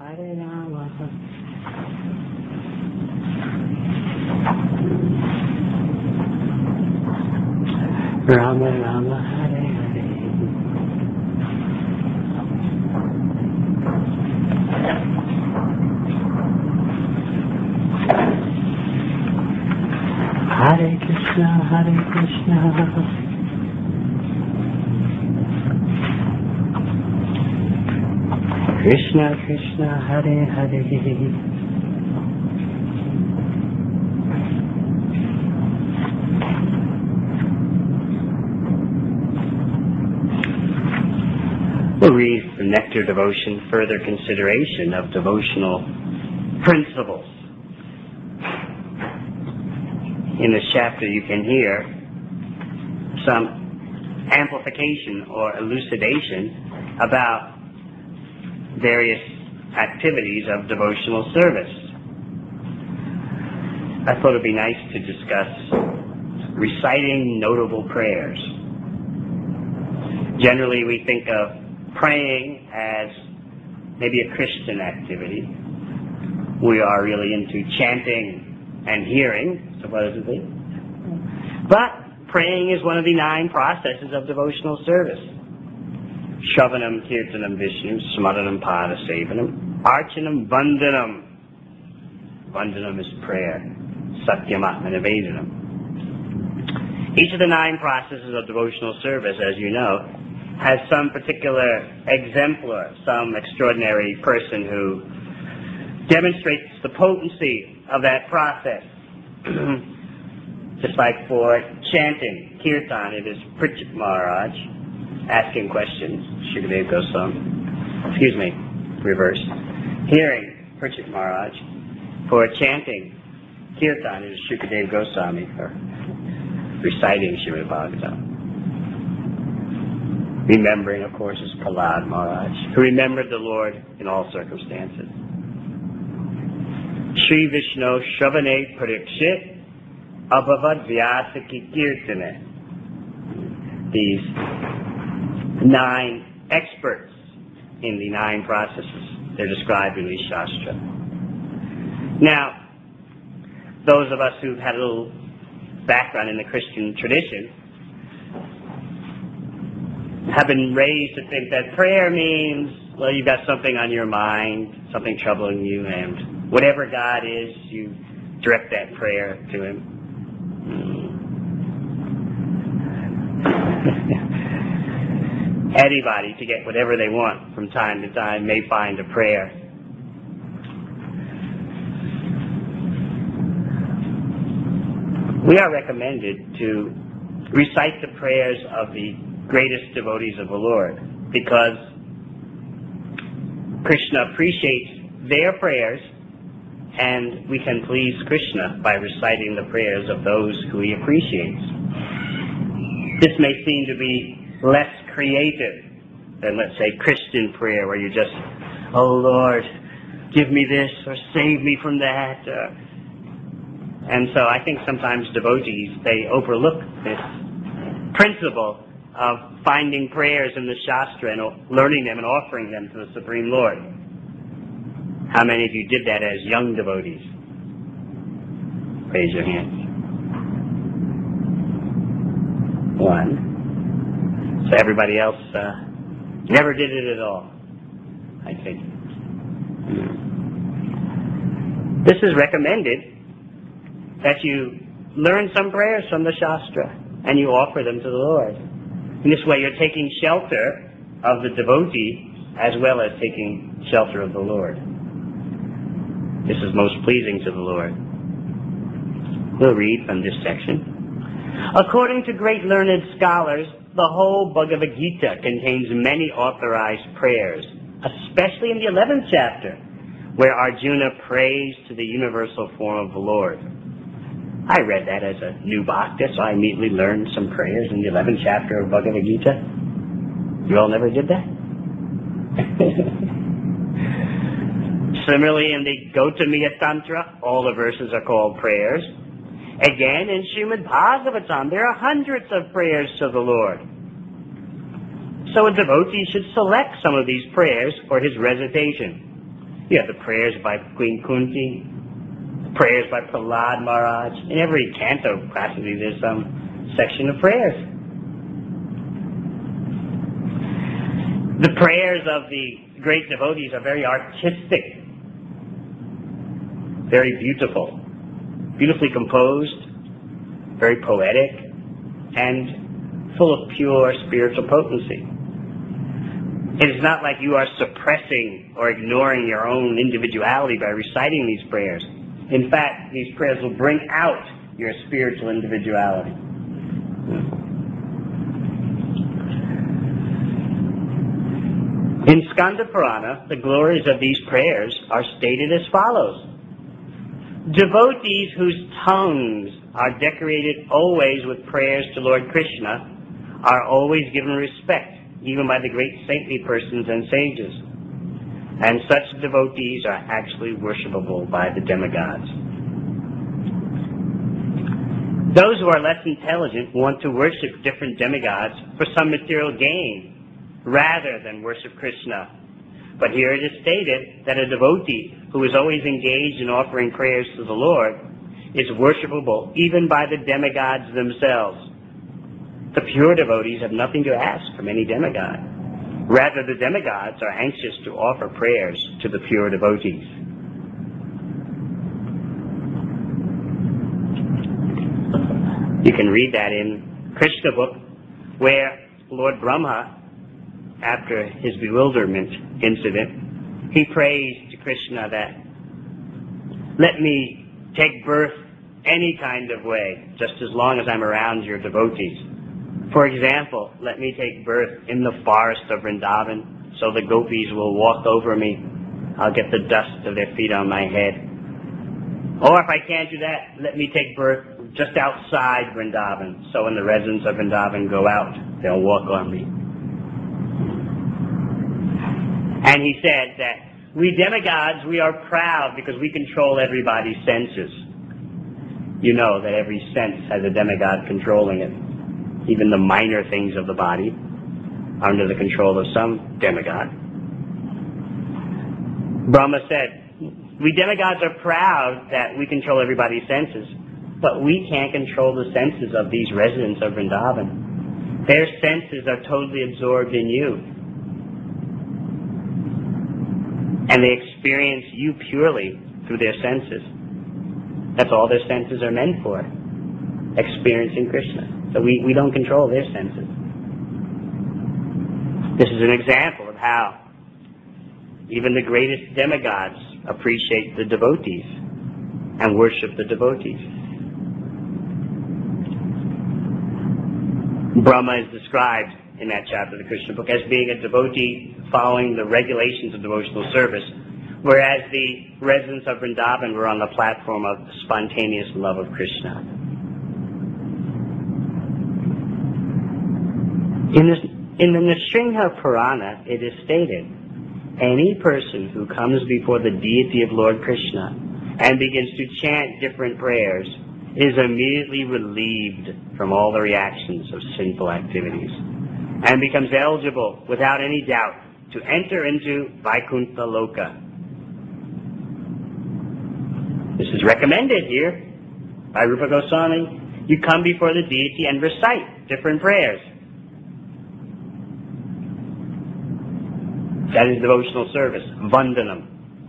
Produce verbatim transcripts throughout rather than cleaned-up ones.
Hare Rama, Rama Rama, Hare Hare. Hare Krishna, Hare Krishna, Krishna Krishna, Hare Hare. We'll read from Nectar Devotion, further consideration of devotional principles. In this chapter you can hear some amplification or elucidation about various activities of devotional service. I thought it would be nice to discuss reciting notable prayers. Generally we think of praying as maybe a Christian activity. We are really into chanting and hearing, supposedly. But praying is one of the nine processes of devotional service. Shravanam, Kirtanam, Vishnu, Smaranam, Pada, Sevanam, Archanam, Vandanam. Vandanam is prayer. Satyam, Atmanavedanam. Each of the nine processes of devotional service, as you know, has some particular exemplar, some extraordinary person who demonstrates the potency of that process. Just like for chanting, Kirtan, it is Pritchett Maharaj asking questions, Shukadev Goswami. Excuse me, reversed. Hearing, Pritchett Maharaj. For chanting, Kirtan, it is Shukadev Goswami. For reciting Srimad Bhagavatam. Remembering, of course, is Prahlad Maharaj, who remembered the Lord in all circumstances. Shri Vishnu Shravane Parikshit Abhavad Vyasaki Kirtane. These nine experts in the nine processes. They're described in the Shastra. Now, those of us who've had a little background in the Christian tradition have been raised to think that prayer means, well, you've got something on your mind, something troubling you, and whatever God is, you direct that prayer to Him. Anybody, to get whatever they want from time to time, may find a prayer. We are recommended to recite the prayers of the greatest devotees of the Lord, because Krishna appreciates their prayers, and we can please Krishna by reciting the prayers of those who He appreciates. This may seem to be less creative than, let's say, Christian prayer, where you just, oh Lord, give me this, or save me from that. Uh, and so I think sometimes devotees, they overlook this principle of finding prayers in the Shastra and learning them and offering them to the Supreme Lord. How many of you did that as young devotees? Raise your hands. One. So everybody else uh, never did it at all, I think. This is recommended, that you learn some prayers from the Shastra and you offer them to the Lord. In this way you're taking shelter of the devotee as well as taking shelter of the Lord. This is most pleasing to the Lord. We'll read from this section. According to great learned scholars, the whole Bhagavad Gita contains many authorized prayers, especially in the eleventh chapter, where Arjuna prays to the universal form of the Lord. I read that as a new bhakta, so I immediately learned some prayers in the eleventh chapter of Bhagavad Gita. You all never did that? Similarly, in the Gautamiya Tantra, all the verses are called prayers. Again, in Srimad Bhagavatam, there are hundreds of prayers to the Lord. So a devotee should select some of these prayers for his recitation. You have the prayers by Queen Kunti, prayers by Prahlad Maharaj. In every canto, practically, there's some section of prayers. The prayers of the great devotees are very artistic, very beautiful, beautifully composed, very poetic, and full of pure spiritual potency. It is not like you are suppressing or ignoring your own individuality by reciting these prayers. In fact, these prayers will bring out your spiritual individuality. In Skanda Purana, the glories of these prayers are stated as follows. Devotees whose tongues are decorated always with prayers to Lord Krishna are always given respect, even by the great saintly persons and sages. And such devotees are actually worshipable by the demigods. Those who are less intelligent want to worship different demigods for some material gain, rather than worship Krishna. But here it is stated that a devotee who is always engaged in offering prayers to the Lord is worshipable even by the demigods themselves. The pure devotees have nothing to ask from any demigod. Rather, the demigods are anxious to offer prayers to the pure devotees. You can read that in Krishna book, where Lord Brahma, after his bewilderment incident, he prays to Krishna that, let me take birth any kind of way, just as long as I'm around your devotees. For example, let me take birth in the forest of Vrindavan, so the gopis will walk over me. I'll get the dust of their feet on my head. Or if I can't do that, let me take birth just outside Vrindavan, so when the residents of Vrindavan go out, they'll walk on me. And he said that we demigods, we are proud because we control everybody's senses. You know that every sense has a demigod controlling it. Even the minor things of the body are under the control of some demigod. Brahma said, we demigods are proud that we control everybody's senses, but we can't control the senses of these residents of Vrindavan. Their senses are totally absorbed in you. And they experience you purely through their senses. That's all their senses are meant for, experiencing Krishna. So we, we don't control their senses. This is an example of how even the greatest demigods appreciate the devotees and worship the devotees. Brahma is described in that chapter of the Krishna book as being a devotee following the regulations of devotional service, whereas the residents of Vrindavan were on the platform of spontaneous love of Krishna. In, this, in the Nrsimha Purana, it is stated, any person who comes before the deity of Lord Krishna and begins to chant different prayers is immediately relieved from all the reactions of sinful activities and becomes eligible, without any doubt, to enter into Vaikuntha Loka. This is recommended here by Rupa Goswami. You come before the deity and recite different prayers. That is devotional service, Vandanam.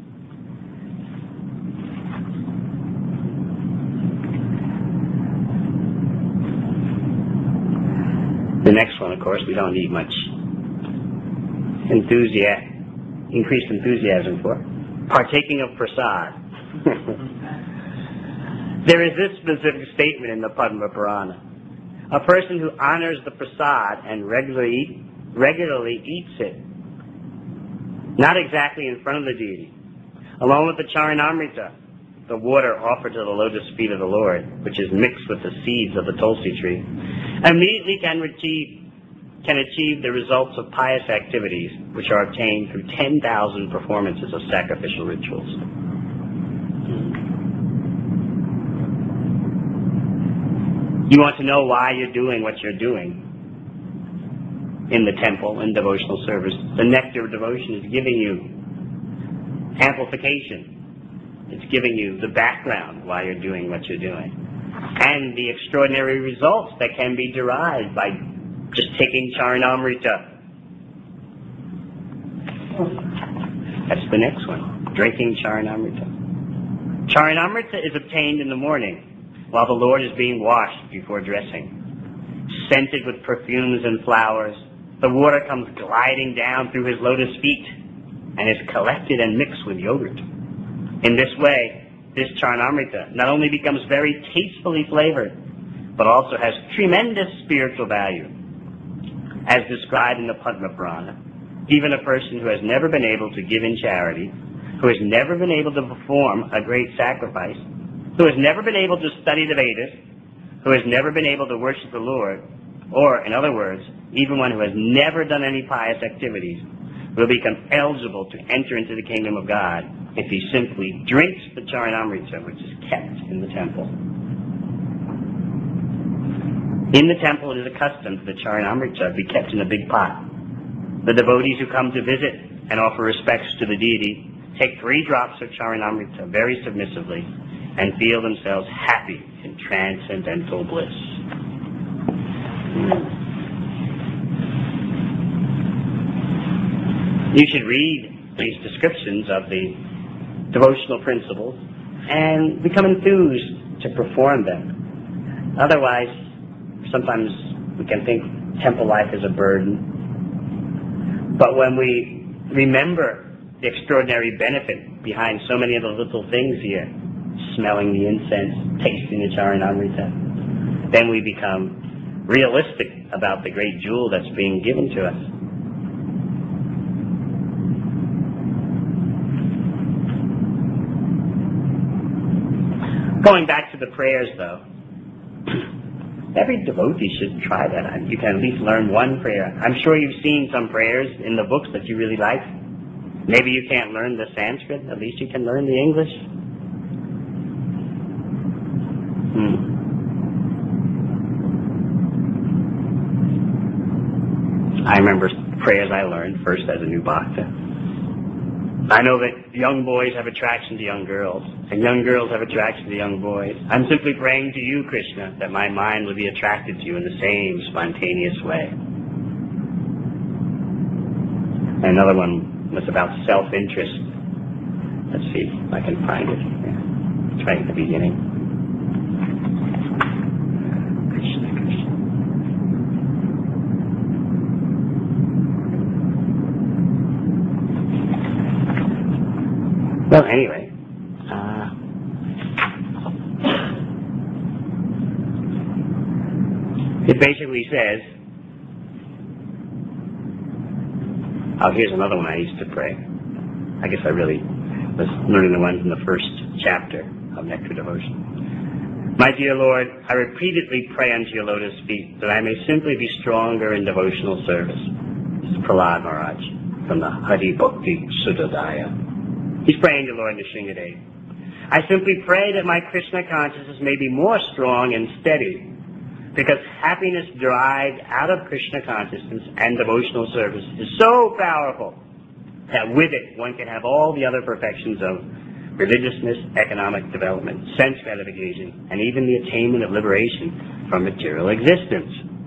The next one, of course, we don't need much enthusiasm, increased enthusiasm for. Partaking of prasad. There is this specific statement in the Padma Purana. A person who honors the prasad and regularly, regularly eats it, not exactly in front of the deity, along with the Charanamrita, the water offered to the lotus feet of the Lord, which is mixed with the seeds of the tulsi tree, immediately can achieve, can achieve the results of pious activities, which are obtained through ten thousand performances of sacrificial rituals. You want to know why you're doing what you're doing in the temple, in devotional service. The nectar of devotion is giving you amplification. It's giving you the background why you're doing what you're doing. And the extraordinary results that can be derived by just taking Charanamrita. That's the next one, drinking Charanamrita. Charanamrita is obtained in the morning while the Lord is being washed before dressing. Scented with perfumes and flowers, the water comes gliding down through his lotus feet and is collected and mixed with yogurt. In this way, this Charanamrita not only becomes very tastefully flavored, but also has tremendous spiritual value. As described in the Padma Purana, even a person who has never been able to give in charity, who has never been able to perform a great sacrifice, who has never been able to study the Vedas, who has never been able to worship the Lord, or, in other words, even one who has never done any pious activities, will become eligible to enter into the kingdom of God if he simply drinks the Charanamrita, which is kept in the temple. In the temple, it is a custom for the Charanamrita to be kept in a big pot. The devotees who come to visit and offer respects to the deity take three drops of Charanamrita very submissively and feel themselves happy in transcendental bliss. You should read these descriptions of the devotional principles and become enthused to perform them. Otherwise, sometimes we can think temple life is a burden. But when we remember the extraordinary benefit behind so many of the little things here, smelling the incense, tasting the Charanamrita, then we become realistic about the great jewel that's being given to us. Going back to the prayers, though, every devotee should try that. You can at least learn one prayer. I'm sure you've seen some prayers in the books that you really like. Maybe you can't learn the Sanskrit. At least you can learn the English. Hmm. I remember prayers I learned first as a new bhakta. I know that young boys have attraction to young girls, and young girls have attraction to young boys. I'm simply praying to you, Krishna, that my mind will be attracted to you in the same spontaneous way. Another one was about self-interest. Let's see if I can find it. Yeah. It's right at the beginning. Krishna, Krishna. Well, anyway, uh, it basically says, oh, here's another one I used to pray. I guess I really was learning the ones in the first chapter of Nectar Devotion. My dear Lord, I repeatedly pray unto your lotus feet that I may simply be stronger in devotional service. This is Prahlad Maharaj from the Hari Bhakti Sudadaya. He's praying to Lord Nrsingadev. I simply pray that my Krishna consciousness may be more strong and steady, because happiness derived out of Krishna consciousness and devotional service is so powerful that with it one can have all the other perfections of religiousness, economic development, sense gratification, and even the attainment of liberation from material existence.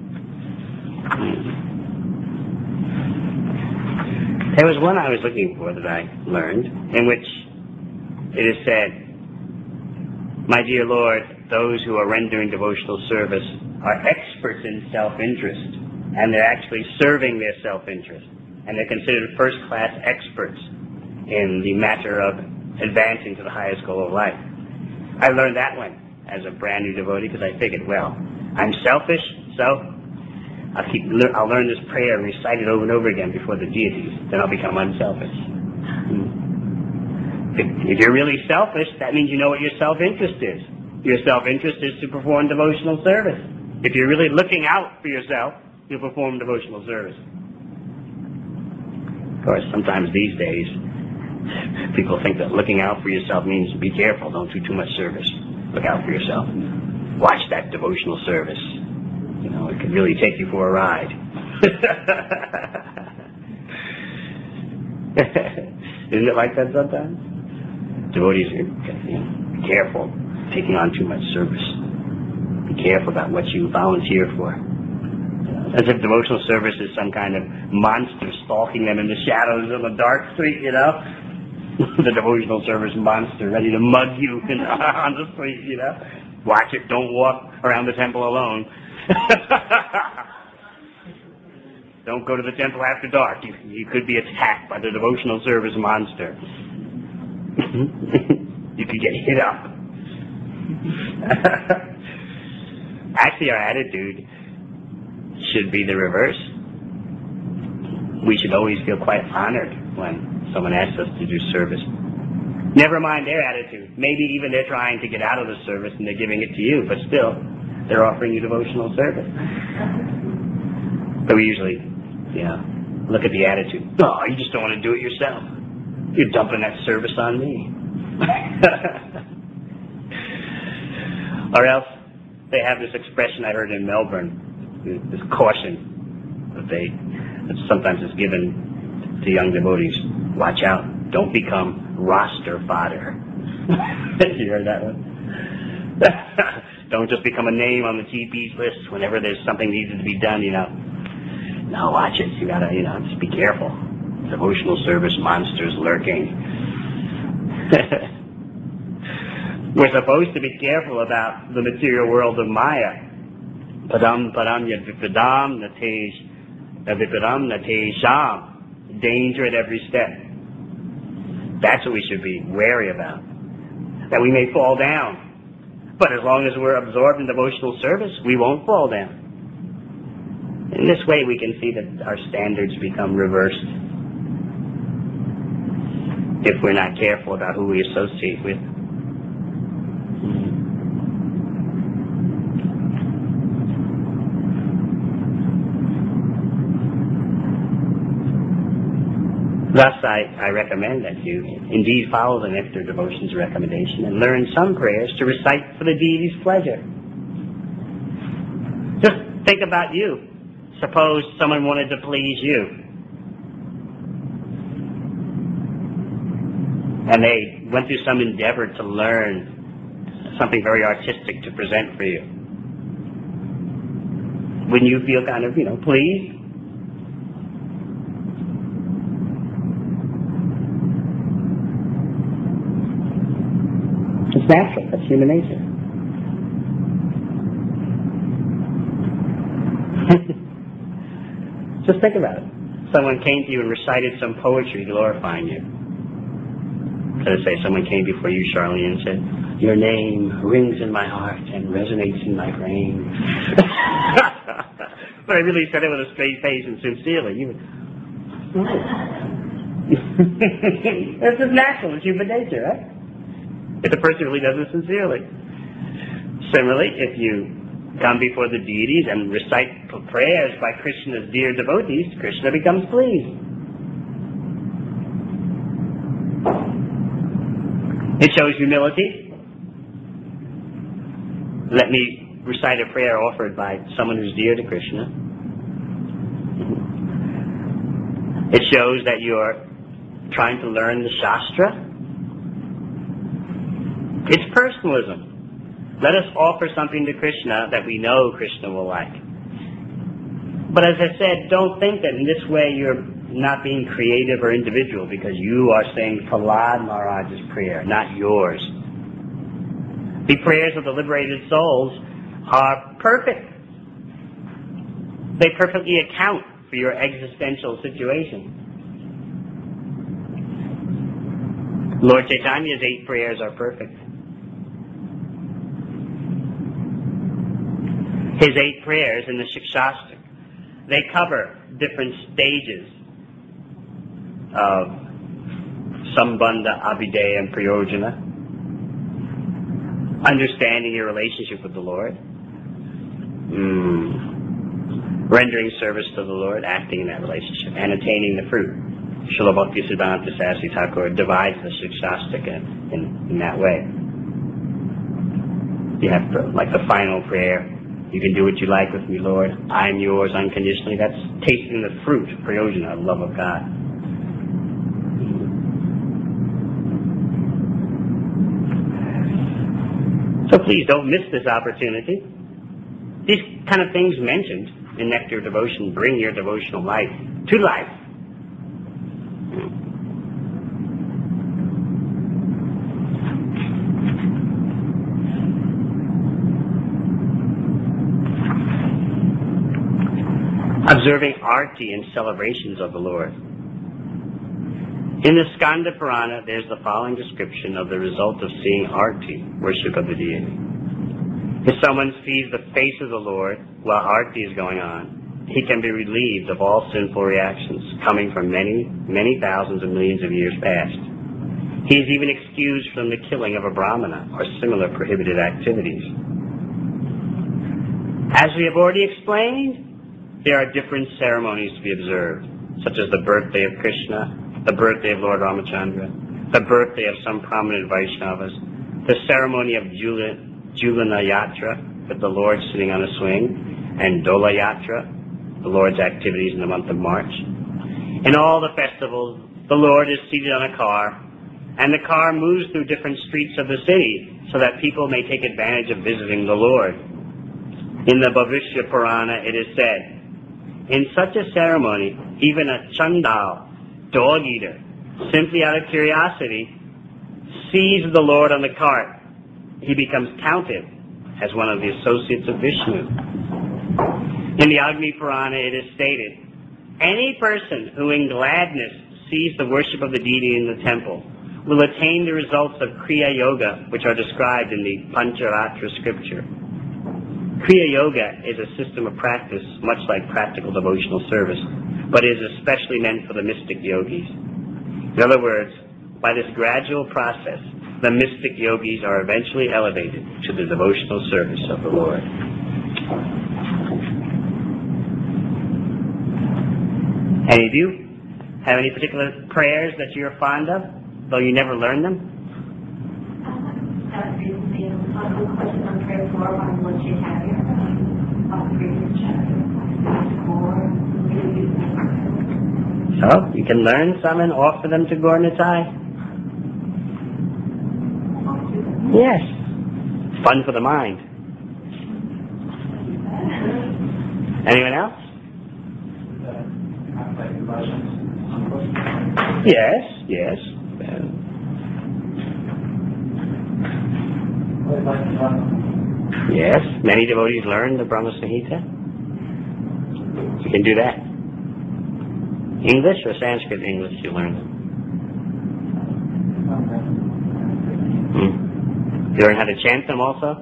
There was one I was looking for that I learned, in which it is said, my dear Lord, those who are rendering devotional service are experts in self-interest, and they're actually serving their self-interest, and they're considered first-class experts in the matter of advancing to the highest goal of life. I learned that one as a brand new devotee because I figured, well, I'm selfish, so I'll, keep, I'll learn this prayer and recite it over and over again before the deities. Then I'll become unselfish. If you're really selfish, that means you know what your self-interest is. Your self-interest is to perform devotional service. If you're really looking out for yourself, you'll perform devotional service. Of course, sometimes these days, people think that looking out for yourself means be careful, don't do too much service. Look out for yourself. Watch that devotional service. You know, it could really take you for a ride. Isn't it like that sometimes? Devotees are, you know, be careful taking on too much service. Be careful about what you volunteer for. As if devotional service is some kind of monster stalking them in the shadows of a dark street, you know? The devotional service monster ready to mug you in, on the street, you know? Watch it, don't walk around the temple alone. Don't go to the temple after dark. You, you could be attacked by the devotional service monster. You could get hit up. Actually, our attitude should be the reverse. We should always feel quite honored when someone asks us to do service. Never mind their attitude. Maybe even they're trying to get out of the service and they're giving it to you, but still, they're offering you devotional service. But we usually, you know, look at the attitude. Oh, you just don't want to do it yourself. You're dumping that service on me. Or else they have this expression I heard in Melbourne, this caution that they that sometimes is given to young devotees. Watch out, don't become roster fodder. You heard that one? Don't just become a name on the T P's list whenever there's something needed to be done, you know. No, watch it. You gotta, you know, just be careful. Devotional service monsters lurking. We're supposed to be careful about the material world of Maya. Padam padam yadvipadam natej yadvipadam natejam. Danger at every step. That's what we should be wary about. That we may fall down. But as long as we're absorbed in devotional service, we won't fall down. In this way, we can see that our standards become reversed if we're not careful about who we associate with. Thus, I, I recommend that you indeed follow the Nectar Devotions recommendation and learn some prayers to recite for the deity's pleasure. Just think about you. Suppose someone wanted to please you, and they went through some endeavor to learn something very artistic to present for you. Wouldn't you feel kind of, you know, pleased? It's natural. That's human nature. Just think about it. Someone came to you and recited some poetry glorifying you. Let us say someone came before you, Charlene, and said, "Your name rings in my heart and resonates in my brain." But I really said it with a straight face and sincerely. You would... This is natural. It's human nature, right? If the person really does it sincerely. Similarly, if you come before the deities and recite prayers by Krishna's dear devotees, Krishna becomes pleased. It shows humility. Let me recite a prayer offered by someone who's dear to Krishna. It shows that you're trying to learn the Shastra. It's personalism. Let us offer something to Krishna that we know Krishna will like. But as I said, don't think that in this way you're not being creative or individual because you are saying Prahlad Maharaj's prayer, not yours. The prayers of the liberated souls are perfect. They perfectly account for your existential situation. Lord Chaitanya's eight prayers are perfect. His eight prayers in the Shikshastra, they cover different stages of Sambandha, Abhideya, and Prayojana. Understanding your relationship with the Lord. Mm. Rendering service to the Lord, acting in that relationship, and attaining the fruit. Srila Bhaktisiddhanta Saraswati Thakur divides the Shikshastra in, in, in that way. You have to, like the final prayer, you can do what you like with me, Lord. I am yours unconditionally. That's tasting the fruit, prayojana, of love of God. So please don't miss this opportunity. These kind of things mentioned in Nectar of Devotion bring your devotional life to life. Observing Arti and celebrations of the Lord. In the Skanda Purana, there's the following description of the result of seeing Arti, worship of the deity. If someone sees the face of the Lord while Arti is going on, he can be relieved of all sinful reactions coming from many, many thousands and millions of years past. He is even excused from the killing of a Brahmana or similar prohibited activities. As we have already explained, there are different ceremonies to be observed, such as the birthday of Krishna, the birthday of Lord Ramachandra, the birthday of some prominent Vaishnavas, the ceremony of Jula, Julana Yatra, with the Lord sitting on a swing, and Dola Yatra, the Lord's activities in the month of March. In all the festivals, the Lord is seated on a car, and the car moves through different streets of the city so that people may take advantage of visiting the Lord. In the Bhavishya Purana, it is said, in such a ceremony, even a Chandal, dog eater, simply out of curiosity, sees the Lord on the cart. He becomes counted as one of the associates of Vishnu. In the Agni Purana, it is stated, any person who in gladness sees the worship of the deity in the temple will attain the results of Kriya Yoga, which are described in the Pancharatra scripture. Kriya Yoga is a system of practice much like practical devotional service, but is especially meant for the mystic yogis. In other words, by this gradual process, the mystic yogis are eventually elevated to the devotional service of the Lord. Any of you have any particular prayers that you're fond of, though you never learned them? That is the uh, question on prayer four on Lord Chaitanya, on the previous chapter. So, you can learn some and offer them to Gaur Nitai. Yes. It's fun for the mind. Anyone else? Yes, yes. Yes, many devotees learn the Brahma Samhita. You can do that. English or Sanskrit English you learn? Hmm. You learn how to chant them also?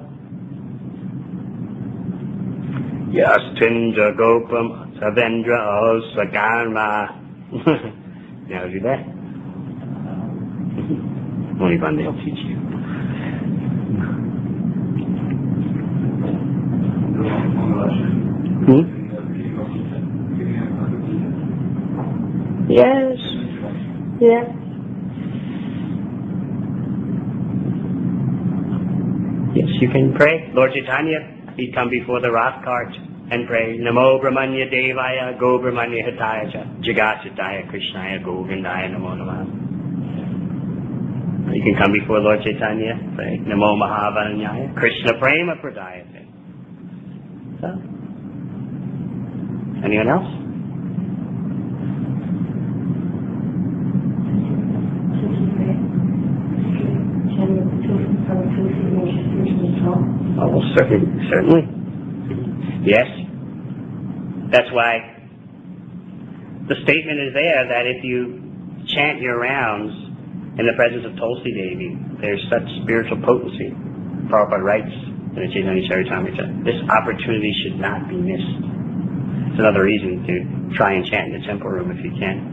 Yastindra Gopam Savendra Osakarma. You know how to do that? Only Bande will teach you. Hmm? Yes. Yeah. Yes, you can pray. Lord Chaitanya, he'd come before the wrath cart and pray, Namo Brahmanya Devaya Go Brahmanya Hitaya Cha Jagatitaya Krishnaya Govindaya Namo Namah. You can come before Lord Chaitanya, pray, Namo Mahavaranyaya Krishna Prema Pradayate. So, anyone else? Oh, well, certainly, certainly. Yes. That's why the statement is there that if you chant your rounds in the presence of Tulsi Devi, there's such spiritual potency. Prabhupada writes in the Chaitanya Charitamrita, this opportunity should not be missed. It's another reason to try and chant in the temple room if you can.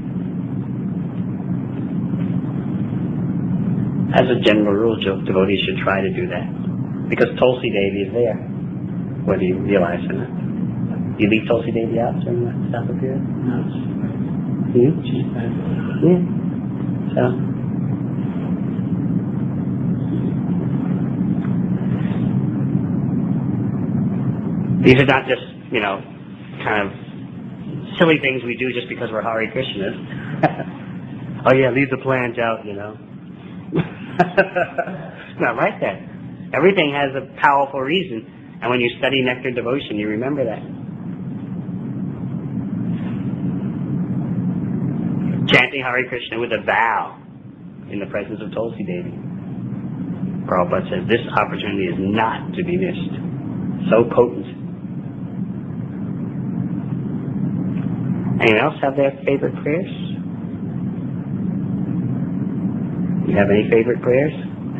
As a general rule, devotees should try to do that. Because Tulsi Devi is there, whether you realize it or not. You leave Tulsi Devi out during the Sapa period? No. You? Yeah. So. These are not just, you know, kind of silly things we do just because we're Hare Krishnas. Oh yeah, leave the plant out, you know. It's not like that. Everything has a powerful reason. And when you study nectar devotion, you remember that. Chanting Hare Krishna with a vow in the presence of Tulsi Devi. Prabhupada says this opportunity is not to be missed. So potent. Anyone else have their favorite prayers? You have any favorite prayers?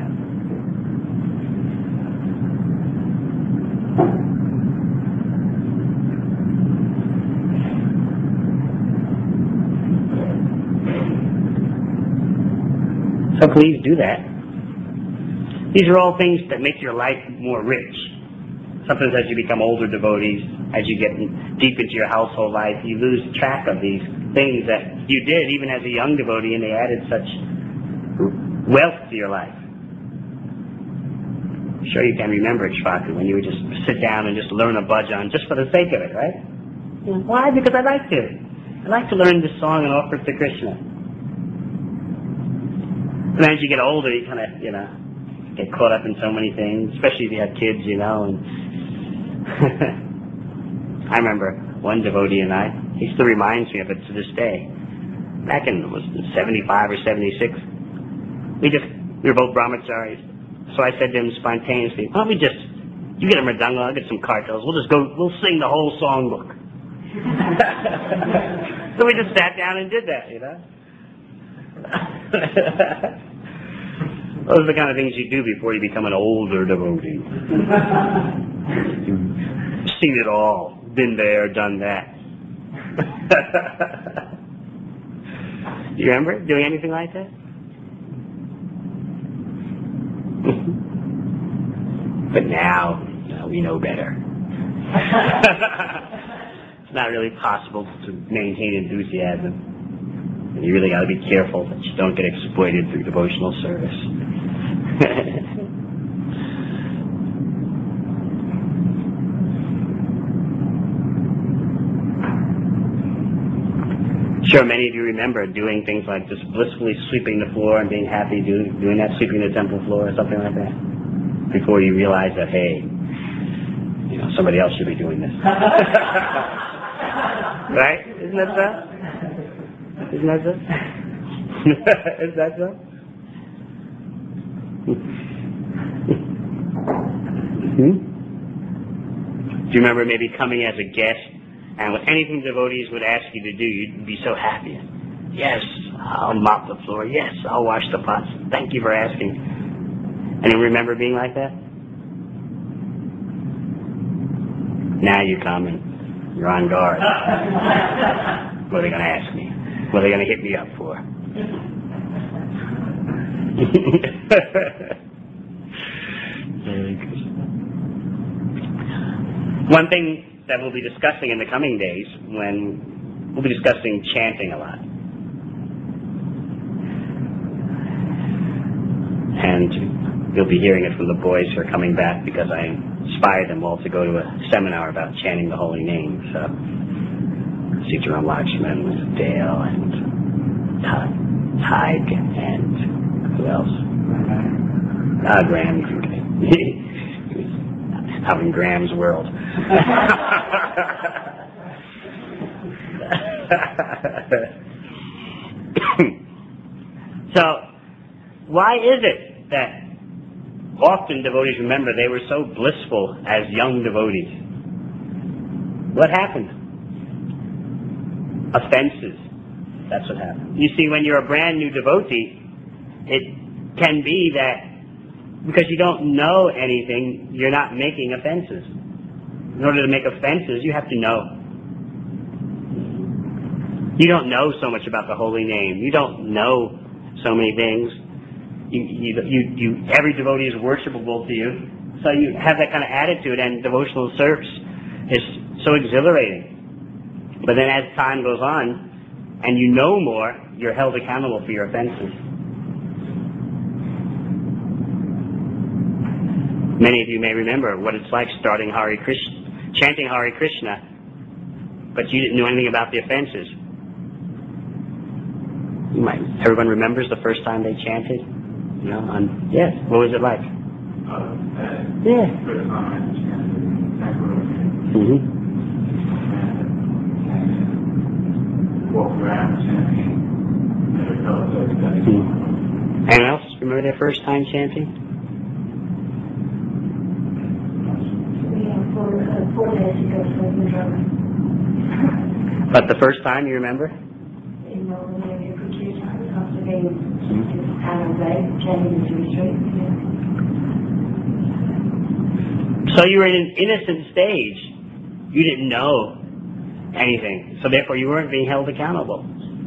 So please do that. These are all things that make your life more rich. Sometimes as you become older devotees, as you get deep into your household life, you lose track of these things that you did even as a young devotee, and they added such wealth to your life. I'm sure you can remember it, Shvaku, when you would just sit down and just learn a bhajan just for the sake of it, right? Why? Because I like to. I like to learn this song and offer it to Krishna. And as you get older, you kind of, you know, get caught up in so many things, especially if you have kids, you know. And I remember one devotee and I, he still reminds me of it to this day. Back in, was it seventy-five or seventy-six, we just, we were both brahmacharis. So I said to him spontaneously, why don't we just, you get a mridanga, I'll get some kartals, we'll just go, we'll sing the whole songbook. So we just sat down and did that, you know. Those are the kind of things you do before you become an older devotee. You've seen it all, been there, done that. Do you remember doing anything like that? But now, now we know better. It's not really possible to maintain enthusiasm. And you really got to be careful that you don't get exploited through devotional service. Sure, many of you remember doing things like just blissfully sweeping the floor and being happy doing, doing that, sweeping the temple floor or something like that, before you realize that, hey, you know, somebody else should be doing this. Right? Isn't that so? Isn't that so? Is that so? Hmm? Do you remember maybe coming as a guest, and with anything devotees would ask you to do, you'd be so happy. Yes, I'll mop the floor. Yes, I'll wash the pots. Thank you for asking. And you remember being like that? Now you come and you're on guard. What are they going to ask me? What are they going to hit me up for? One thing that we'll be discussing in the coming days, when we'll be discussing chanting a lot. And you'll be hearing it from the boys who are coming back, because I inspired them all to go to a seminar about chanting the holy name. So, Sitaram Lakshman, Dale, and Tig, and who else? Ah, Graham. Out in Graham's world. So, why is it that often devotees remember they were so blissful as young devotees? What happened? Offenses. That's what happened. You see, when you're a brand new devotee, it can be that because you don't know anything, you're not making offenses. In order to make offenses, you have to know. You don't know so much about the holy name. You don't know so many things. You, you, you, you, every devotee is worshipable to you. So you have that kind of attitude, and devotional service is so exhilarating. But then as time goes on, and you know more, you're held accountable for your offenses. Many of you may remember what it's like starting Hare Krishna, chanting Hare Krishna, but you didn't know anything about the offenses. You might, everyone remembers the first time they chanted? You know, on, yes, what was it like? Yeah. Mm-hmm. Walk around chanting. Mm-hmm. Anyone else remember their first time chanting? We have four, uh, four days to go to the drug. But the first time you remember? In Melbourne, area for two times after being out of day, chanting into the street. So you were in an innocent stage. You didn't know anything. So therefore you weren't being held accountable.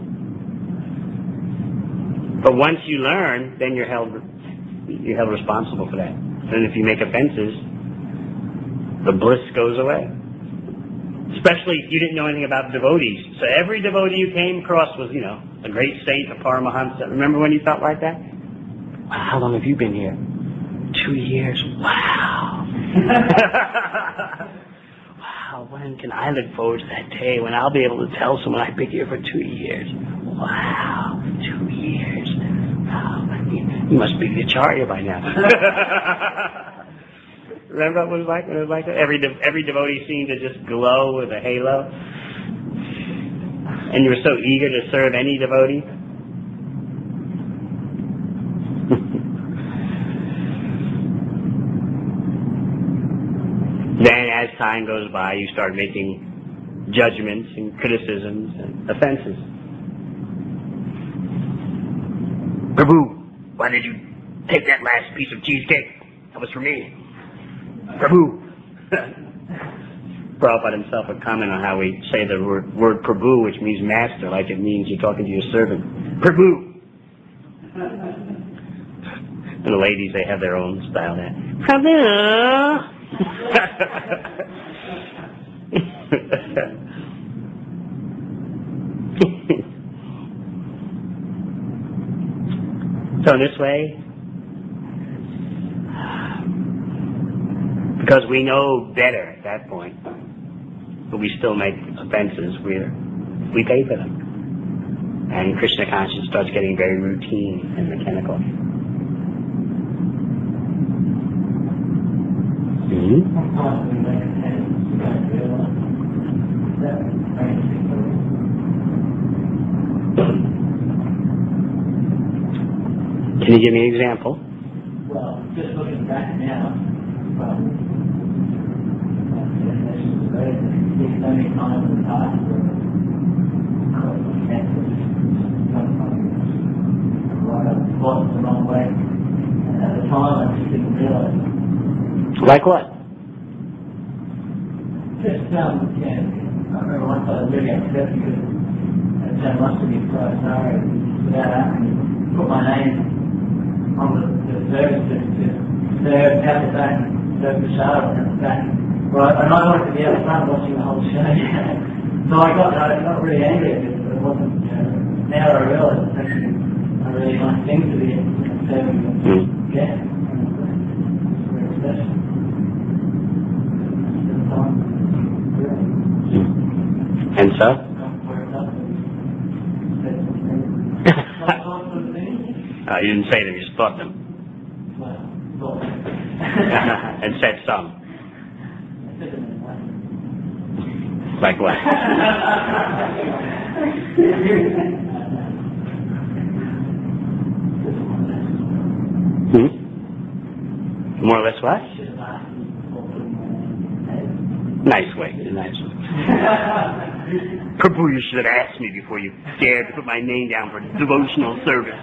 But once you learn, then you're held you're held responsible for that. And if you make offenses, the bliss goes away. Especially if you didn't know anything about devotees. So every devotee you came across was, you know, a great saint, a Paramahansa. Remember when you felt like that? Wow, how long have you been here? Two years. Wow. Wow, when can I look forward to that day when I'll be able to tell someone I've been here for two years? Wow, two years. Wow, you must be the Acharya by now. Remember what it was like when it was like that? Every, de- every devotee seemed to just glow with a halo. And you were so eager to serve any devotee. Then as time goes by, you start making judgments and criticisms and offenses. Prabhu, why did you take that last piece of cheesecake? That was for me. Prabhu. Prabhupada himself would comment on how we say the word, word Prabhu, which means master, like it means you're talking to your servant. Prabhu. And the ladies, they have their own style there. Prabhu. So in this way, because we know better at that point, but we still make offenses, we we pay for them. And Krishna consciousness starts getting very routine and mechanical. Mm-hmm. Can you give me an example? Well, just looking back now, well, there's many times in the past where I got the wrong way, and at the time I just didn't realise. Like what? Just, um, yeah, I remember once I was really upset because John Lustig was so sorry without asking me to put my name on the, the service to, to serve out the back, serve the shower at the back. Right, and I wanted to be out the front watching the whole show. So I got, I got really angry at this, but it wasn't, you know, now I realise it's actually a really nice thing to be serving the guests. It's very special. And so? uh, you didn't say them, you just thought them. And said some. Like what? hmm? More or less what? Nice way, nice way. Prabhu, you should have asked me before you dared to put my name down for devotional service.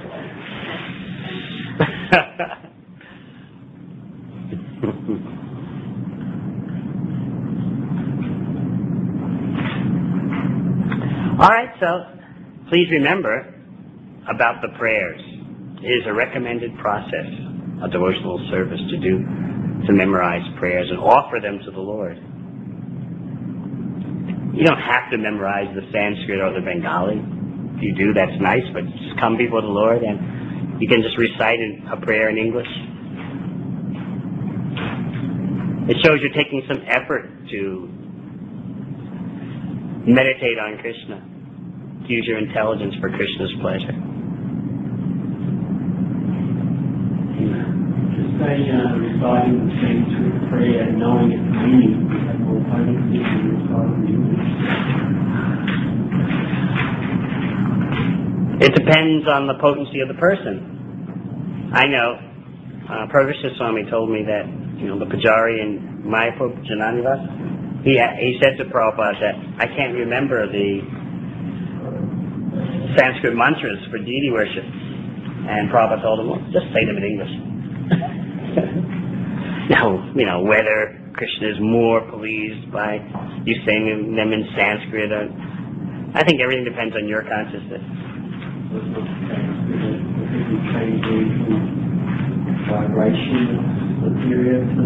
All right, so please remember about the prayers. It is a recommended process of devotional service to do, to memorize prayers and offer them to the Lord. You don't have to memorize the Sanskrit or the Bengali. If you do, that's nice, but just come before the Lord and you can just recite a prayer in English. It shows you're taking some effort to meditate on Krishna, to use your intelligence for Krishna's pleasure. Just say uh, reciting the Sanskrit prayer and knowing its meaning has more potency than reciting the English? It depends on the potency of the person. I know, uh, Pravishya Swami told me that, you know, the Pujari in Mayapur, Jananivas, he, he said to Prabhupada that I can't remember the Sanskrit mantras for deity worship. And Prabhupada told him, well, just say them in English. Now, you know, whether Krishna is more pleased by you saying them in Sanskrit, or, I think everything depends on your consciousness. Vibration, superior to...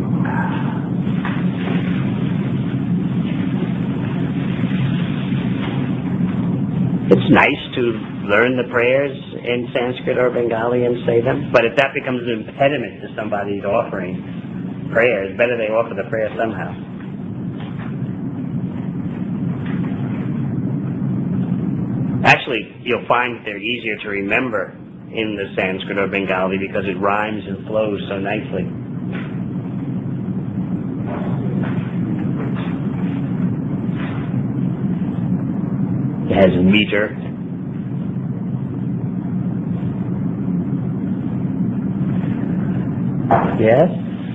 It's nice to learn the prayers in Sanskrit or Bengali and say them, but if that becomes an impediment to somebody's offering prayers, better they offer the prayer somehow. Actually, you'll find that they're easier to remember in the Sanskrit or Bengali because it rhymes and flows so nicely. It has meter. Yes?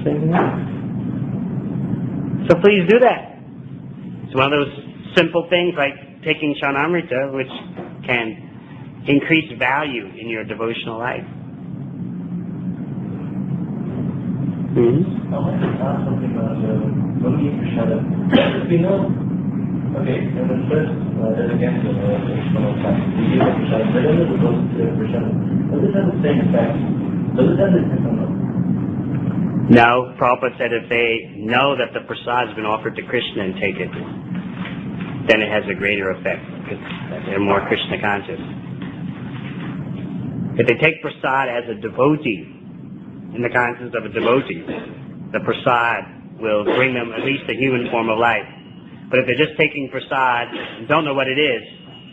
So please do that. It's one of those simple things like taking Shanamrita, which can increase value in your devotional life. Mm-hmm. I want to ask something about Muni Prashada. We know, okay, in the first, uh, there's again the external class, we give a Prashada, but then it goes to the Prashada. Does it have the same effect? Does it have the different effect? No, Prabhupada said if they know that the prasad has been offered to Krishna and take it, then it has a greater effect because they're more Krishna conscious. If they take prasad as a devotee, in the conscience of a devotee, the prasad will bring them at least a human form of life. But if they're just taking prasad and don't know what it is,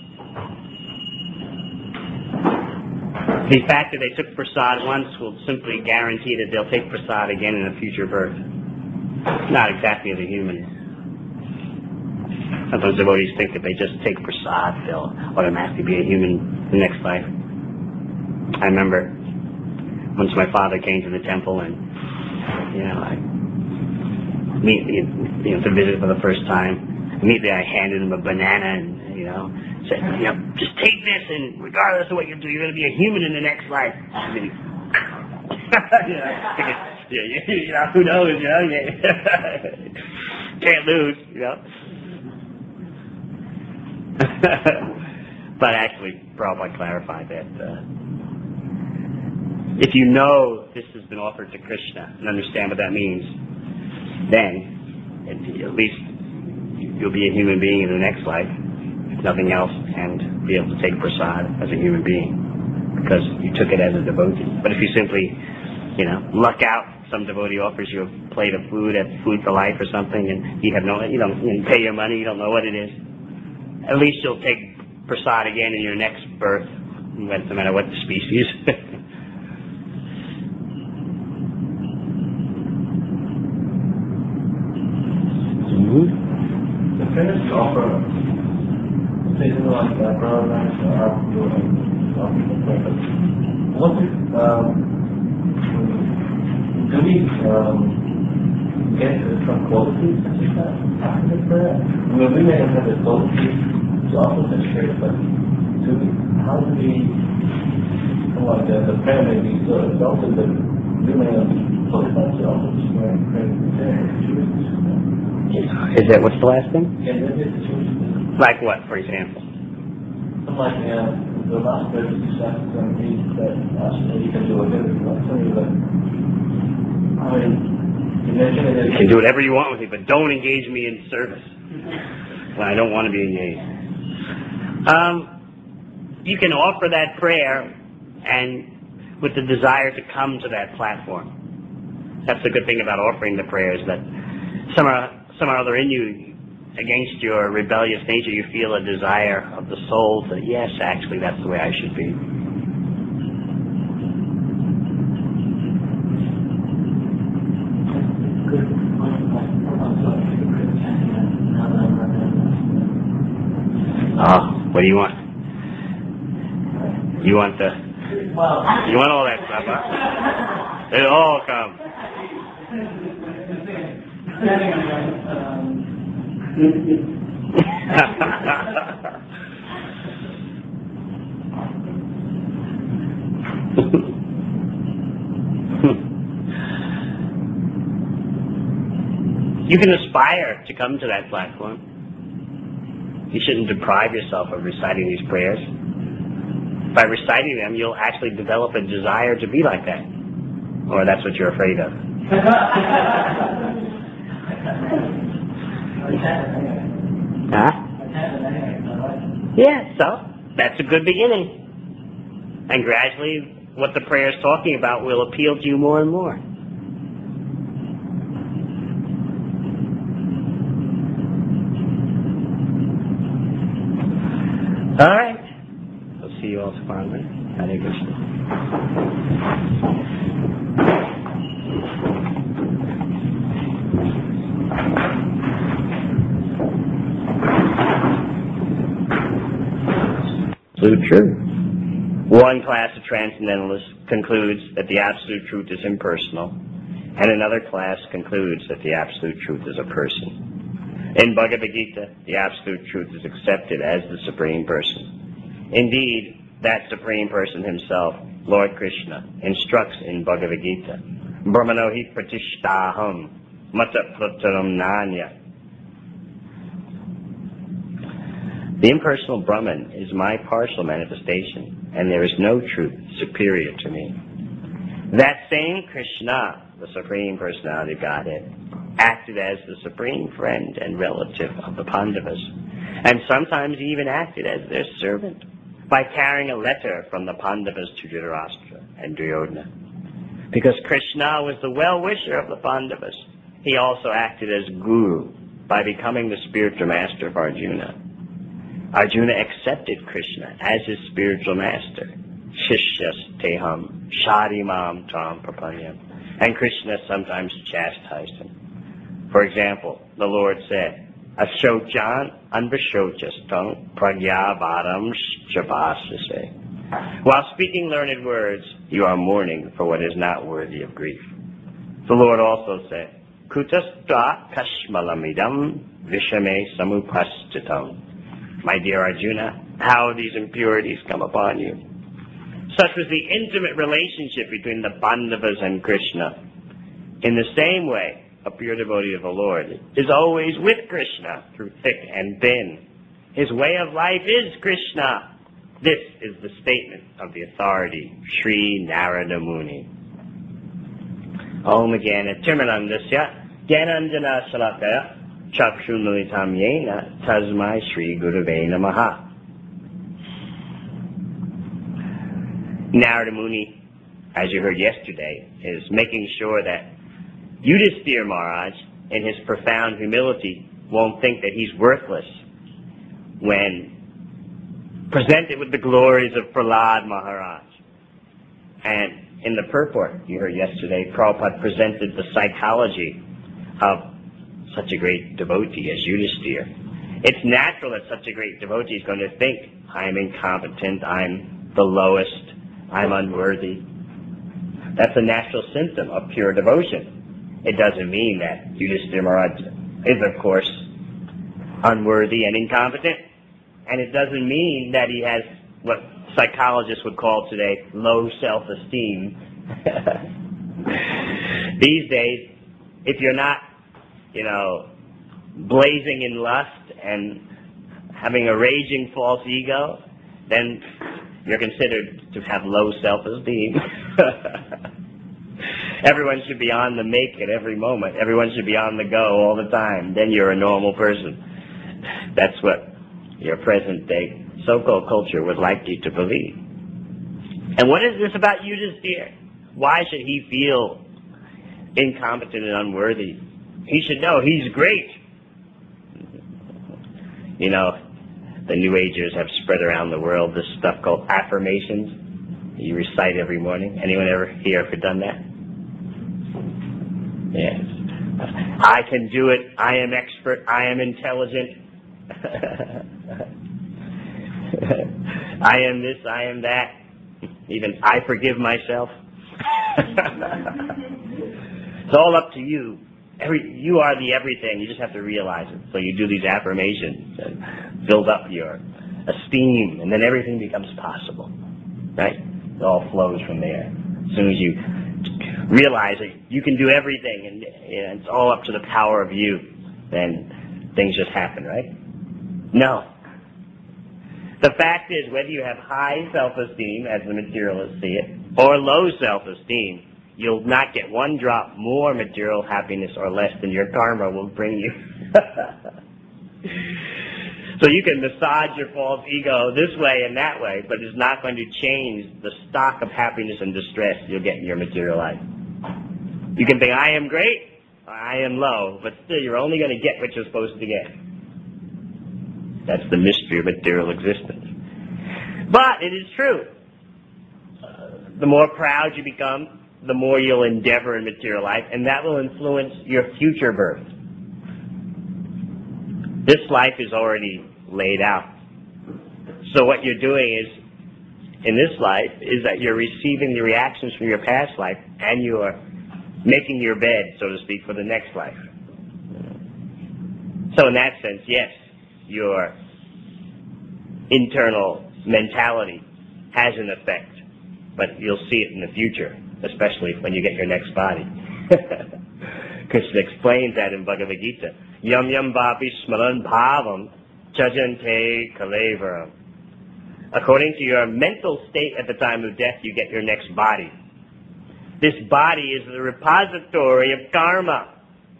the fact that they took prasad once will simply guarantee that they'll take prasad again in a future birth. Not exactly as a human. Sometimes devotees think that they just take prasad, they'll automatically be a human in the next life. I remember once my father came to the temple and, you know, I meet, you know, to visit for the first time. Immediately I handed him a banana and, you know, said, you know, just take this and regardless of what you do, you're going to be a human in the next life. And then he, yeah, yeah, you know, who knows, you know, yeah. Can't lose, you know. But actually, Prabhupada clarified that uh, if you know this has been offered to Krishna and understand what that means, then at least you'll be a human being in the next life, if nothing else, and be able to take prasad as a human being because you took it as a devotee. But if you simply, you know, luck out, some devotee offers you a plate of food at Food for Life or something, and you have no, you don't, you pay your money, you don't know what it is. At least you'll take prasad again in your next birth, no matter what the species. Mm-hmm. The finished offer, something like that, programs are doing something like that. What if, um, do we um, get some qualities such as that after the prayer? I mean, we may have had the qualities to offer such prayer, but do we, how do we, like the, the prayer may be good, but also the, we may not be qualified to offer this prayer. Is that, what's the last thing? Yeah, there is a situation. Like what, for example? Something like uh, the last verse you said, um, he said, uh, you can do whatever you want to do, but I mean, you mentioned that you can do whatever you want with me, but don't engage me in service when I don't want to be engaged. Um, you can offer that prayer and with the desire to come to that platform. That's the good thing about offering the prayers, that somehow, somehow or other in you, against your rebellious nature, you feel a desire of the soul that, yes, actually, that's the way I should be. What do you want? You want the... Well, You want all that stuff, huh? It'll all come. You can aspire to come to that platform. You shouldn't deprive yourself of reciting these prayers. By reciting them, you'll actually develop a desire to be like that. Or that's what you're afraid of. Huh? Yeah, so that's a good beginning. And gradually, what the prayer is talking about will appeal to you more and more. All right. We'll see you all tomorrow night. Hare Krishna. Absolute truth. One class of transcendentalists concludes that the absolute truth is impersonal, and another class concludes that the absolute truth is a person. In Bhagavad Gita, the absolute truth is accepted as the Supreme Person. Indeed, that Supreme Person himself, Lord Krishna, instructs in Bhagavad Gita, Brahmano hi pratishtaham mata prataram nanya. The impersonal Brahman is my partial manifestation, and there is no truth superior to me. That same Krishna, the Supreme Personality of Godhead, acted as the supreme friend and relative of the Pandavas, and sometimes even acted as their servant by carrying a letter from the Pandavas to Dhritarashtra and Duryodhana. Because Krishna was the well-wisher of the Pandavas, he also acted as guru by becoming the spiritual master of Arjuna. Arjuna accepted Krishna as his spiritual master. Shishyas teham shadimam tam prapanyam. And Krishna sometimes chastised him. For example, the Lord said, Ashochan anvashochastam pragyavaram chabasase. While speaking learned words, you are mourning for what is not worthy of grief. The Lord also said, Kutastra kashmalamidam vishame samupaschitam. My dear Arjuna, how have these impurities come upon you? Such was the intimate relationship between the Pandavas and Krishna. In the same way, a pure devotee of the Lord is always with Krishna through thick and thin. His way of life is Krishna. This is the statement of the authority, Sri Narada Muni. Om Jnana Tirmanandasya Jnananjana Shalakaya Chakshunalitam Yena Tasmai Sri Gurave Namaha. Narada Muni, as you heard yesterday, is making sure that Yudhisthira Maharaj, in his profound humility, won't think that he's worthless when presented with the glories of Prahlad Maharaj. And in the purport you heard yesterday, Prabhupada presented the psychology of such a great devotee as Yudhisthira. It's natural that such a great devotee is going to think, I'm incompetent, I'm the lowest, I'm unworthy. That's a natural symptom of pure devotion. It doesn't mean that Yudhisthira Maharaj is, of course, unworthy and incompetent. And it doesn't mean that he has what psychologists would call today low self-esteem. These days, if you're not, you know, blazing in lust and having a raging false ego, then you're considered to have low self-esteem. Everyone should be on the make at every moment. Everyone should be on the go all the time. Then you're a normal person. That's what your present-day so-called culture would like you to believe. And what is this about Yudhisthira? Why should he feel incompetent and unworthy? He should know he's great. You know, the New Agers have spread around the world this stuff called affirmations. You recite every morning. Anyone ever here ever done that? Yes. I can do it. I am expert. I am intelligent. I am this, I am that. Even I forgive myself. It's all up to you. Every, you are the everything. You just have to realize it. So you do these affirmations and build up your esteem, and then everything becomes possible. Right? It all flows from there. As soon as you realize that you can do everything and, and it's all up to the power of you, then things just happen, right? No. The fact is, whether you have high self-esteem, as the materialists see it, or low self-esteem, you'll not get one drop more material happiness or less than your karma will bring you. So you can massage your false ego this way and that way, but it's not going to change the stock of happiness and distress you'll get in your material life. You can think, I am great, or I am low, but still you're only going to get what you're supposed to get. That's the mystery of material existence. But it is true. Uh, the more proud you become, the more you'll endeavor in material life, and that will influence your future birth. This life is already laid out. So what you're doing is, in this life, is that you're receiving the reactions from your past life, and you are making your bed, so to speak, for the next life. So in that sense, yes, your internal mentality has an effect, but you'll see it in the future, especially when you get your next body. Krishna explains that in Bhagavad Gita. Yam yam vapi smaran bhavam chajante kalevaram. According to your mental state at the time of death, you get your next body. This body is the repository of karma.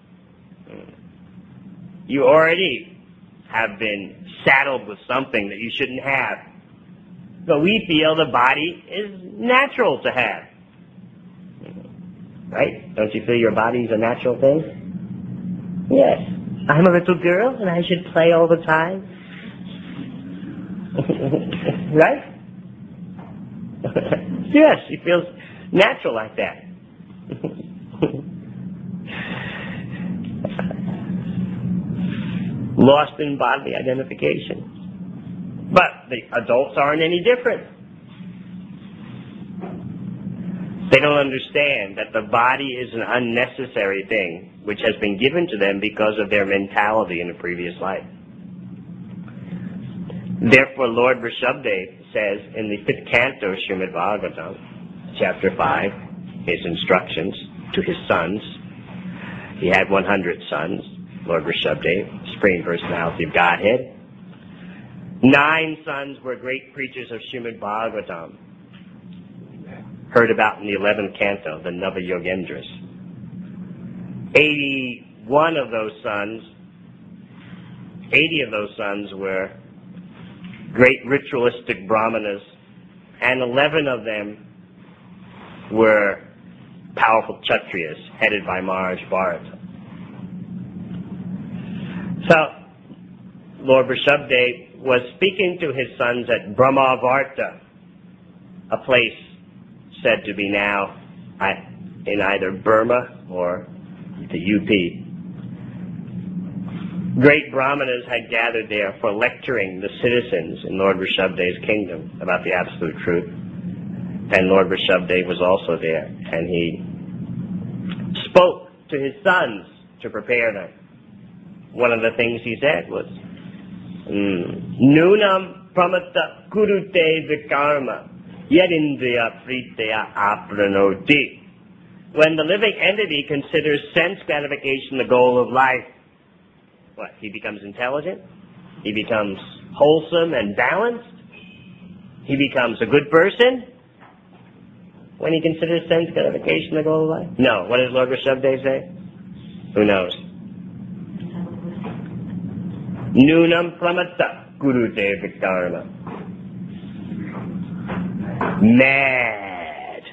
You already have been saddled with something that you shouldn't have. But we feel the body is natural to have. Right? Don't you feel your body's a natural thing? Yes. I'm a little girl and I should play all the time. Right? Yes, she feels natural like that. Lost in bodily identification. But the adults aren't any different. They don't understand that the body is an unnecessary thing which has been given to them because of their mentality in a previous life. Therefore, Lord Rishabdev says in the fifth canto of Srimad Bhagavatam, chapter five, his instructions to his sons. He had one hundred sons, Lord Rishabdev, Supreme Personality of Godhead. Nine sons were great preachers of Srimad Bhagavatam, heard about in the eleventh canto, the Nava Yogendras. Eighty-one of those sons, eighty of those sons were great ritualistic brahmanas, and eleven of them were powerful Kshatriyas, headed by Maharaj Bharata. So, Lord Rishabdev was speaking to his sons at Brahmavarta, a place said to be now in either Burma or the U P. Great brahmanas had gathered there for lecturing the citizens in Lord Rishabdev's kingdom about the absolute truth. And Lord Rishabdev was also there, and he spoke to his sons to prepare them. One of the things he said was, Nunam pramata kurute vikarma yadindriya pritya apranoti. When the living entity considers sense gratification the goal of life, what, he becomes intelligent? He becomes wholesome and balanced? He becomes a good person? When he considers sense gratification the goal of life? No. What does Lord Rishabdev say? Who knows? Nunam pramata kurute vikarma. Mad.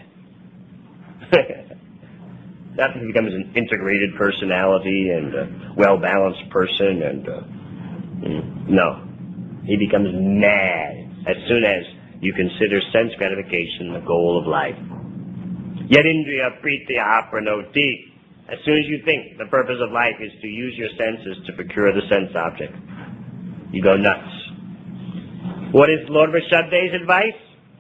Not that he becomes an integrated personality and a well-balanced person and uh, mm, no. He becomes mad as soon as you consider sense gratification the goal of life. Yadindriya pritya apranoti. As soon as you think the purpose of life is to use your senses to procure the sense object, you go nuts. What is Lord Rishabde's advice?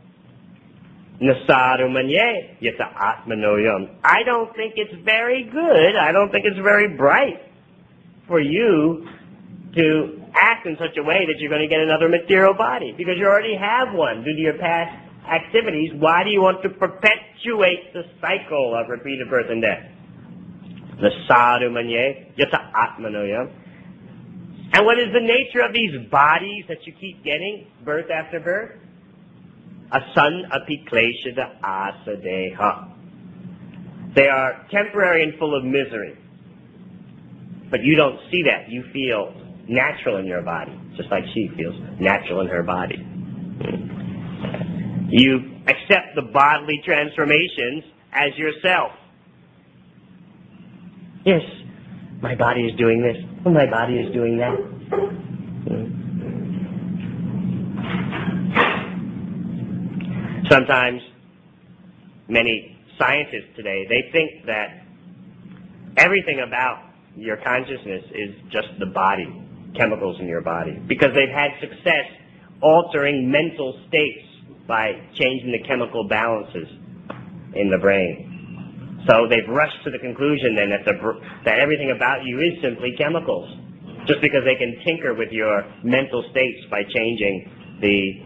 Nasaru manye yata atmanoyam. I don't think it's very good, I don't think it's very bright for you to act in such a way that you're going to get another material body, because you already have one due to your past activities. Why do you want to perpetuate the cycle of repeated birth and death? Nasaru manye yata atmanoyam. And what is the nature of these bodies that you keep getting, birth after birth? Asan api kleshada asadeha. They are temporary and full of misery. But you don't see that. You feel natural in your body, just like she feels natural in her body. You accept the bodily transformations as yourself. Yes, my body is doing this. Oh, my body is doing that. Sometimes, many scientists today, they think that everything about your consciousness is just the body, chemicals in your body, because they've had success altering mental states by changing the chemical balances in the brain. So they've rushed to the conclusion then that, the, that everything about you is simply chemicals, just because they can tinker with your mental states by changing the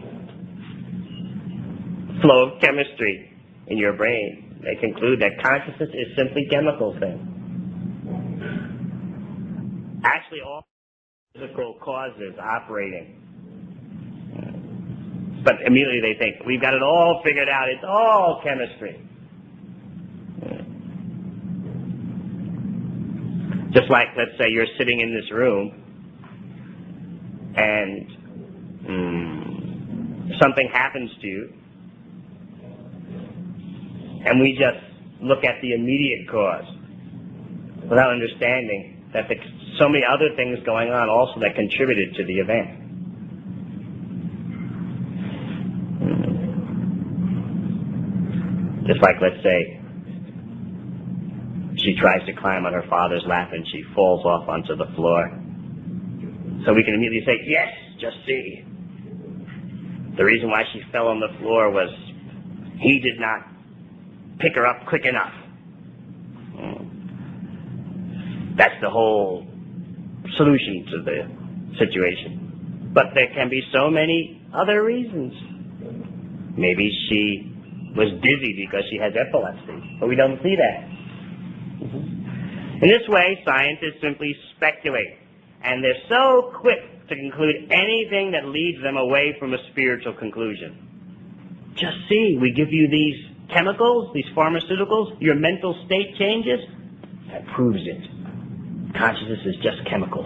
flow of chemistry in your brain. They conclude that consciousness is simply chemicals then. Actually, all physical causes operating. But immediately they think, we've got it all figured out, it's all chemistry. Just like, let's say you're sitting in this room and mm, something happens to you, and we just look at the immediate cause without understanding that there's so many other things going on also that contributed to the event. Just like, let's say, she tries to climb on her father's lap and she falls off onto the floor. So we can immediately say, yes, just see. The reason why she fell on the floor was he did not pick her up quick enough. That's the whole solution to the situation. But there can be so many other reasons. Maybe she was dizzy because she has epilepsy, but we don't see that. In this way, scientists simply speculate, and they're so quick to conclude anything that leads them away from a spiritual conclusion. Just see, we give you these chemicals, these pharmaceuticals, your mental state changes, that proves it. Consciousness is just chemicals.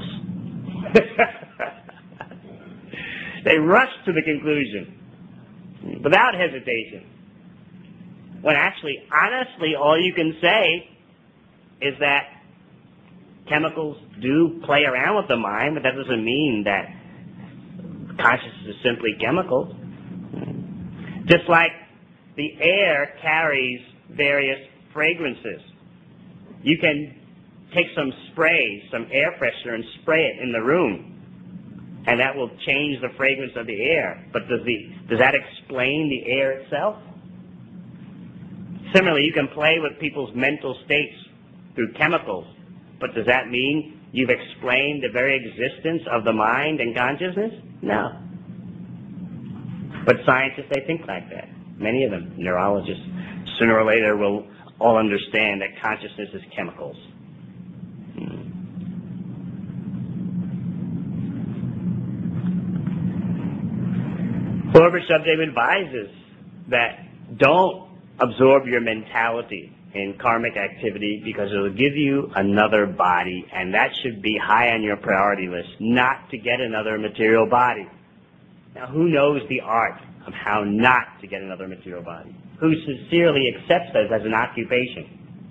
They rush to the conclusion without hesitation. When actually, honestly, all you can say is that chemicals do play around with the mind, but that doesn't mean that consciousness is simply chemicals. Just like the air carries various fragrances. You can take some spray, some air freshener, and spray it in the room, and that will change the fragrance of the air. But does the does that explain the air itself? Similarly, you can play with people's mental states through chemicals, but does that mean you've explained the very existence of the mind and consciousness? No. But scientists, they think like that. Many of them, neurologists, sooner or later will all understand that consciousness is chemicals. Lord Rishabdev advises that don't absorb your mentality in karmic activity, because it will give you another body, and that should be high on your priority list, not to get another material body. Now, who knows the art of how not to get another material body? Who sincerely accepts that as an occupation?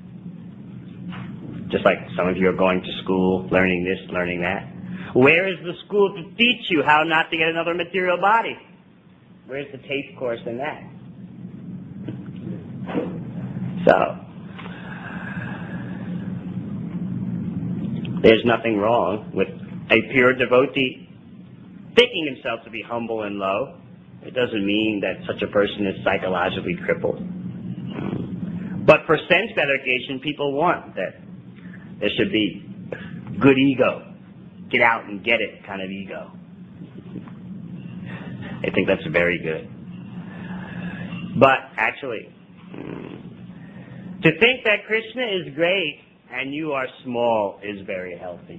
Just like some of you are going to school, learning this, learning that. Where is the school to teach you how not to get another material body? Where's the tape course in that? So, there's nothing wrong with a pure devotee thinking himself to be humble and low, it doesn't mean that such a person is psychologically crippled. But for sense gratification, people want that there should be good ego, get out and get it kind of ego. I think that's very good. But actually, to think that Krishna is great and you are small is very healthy.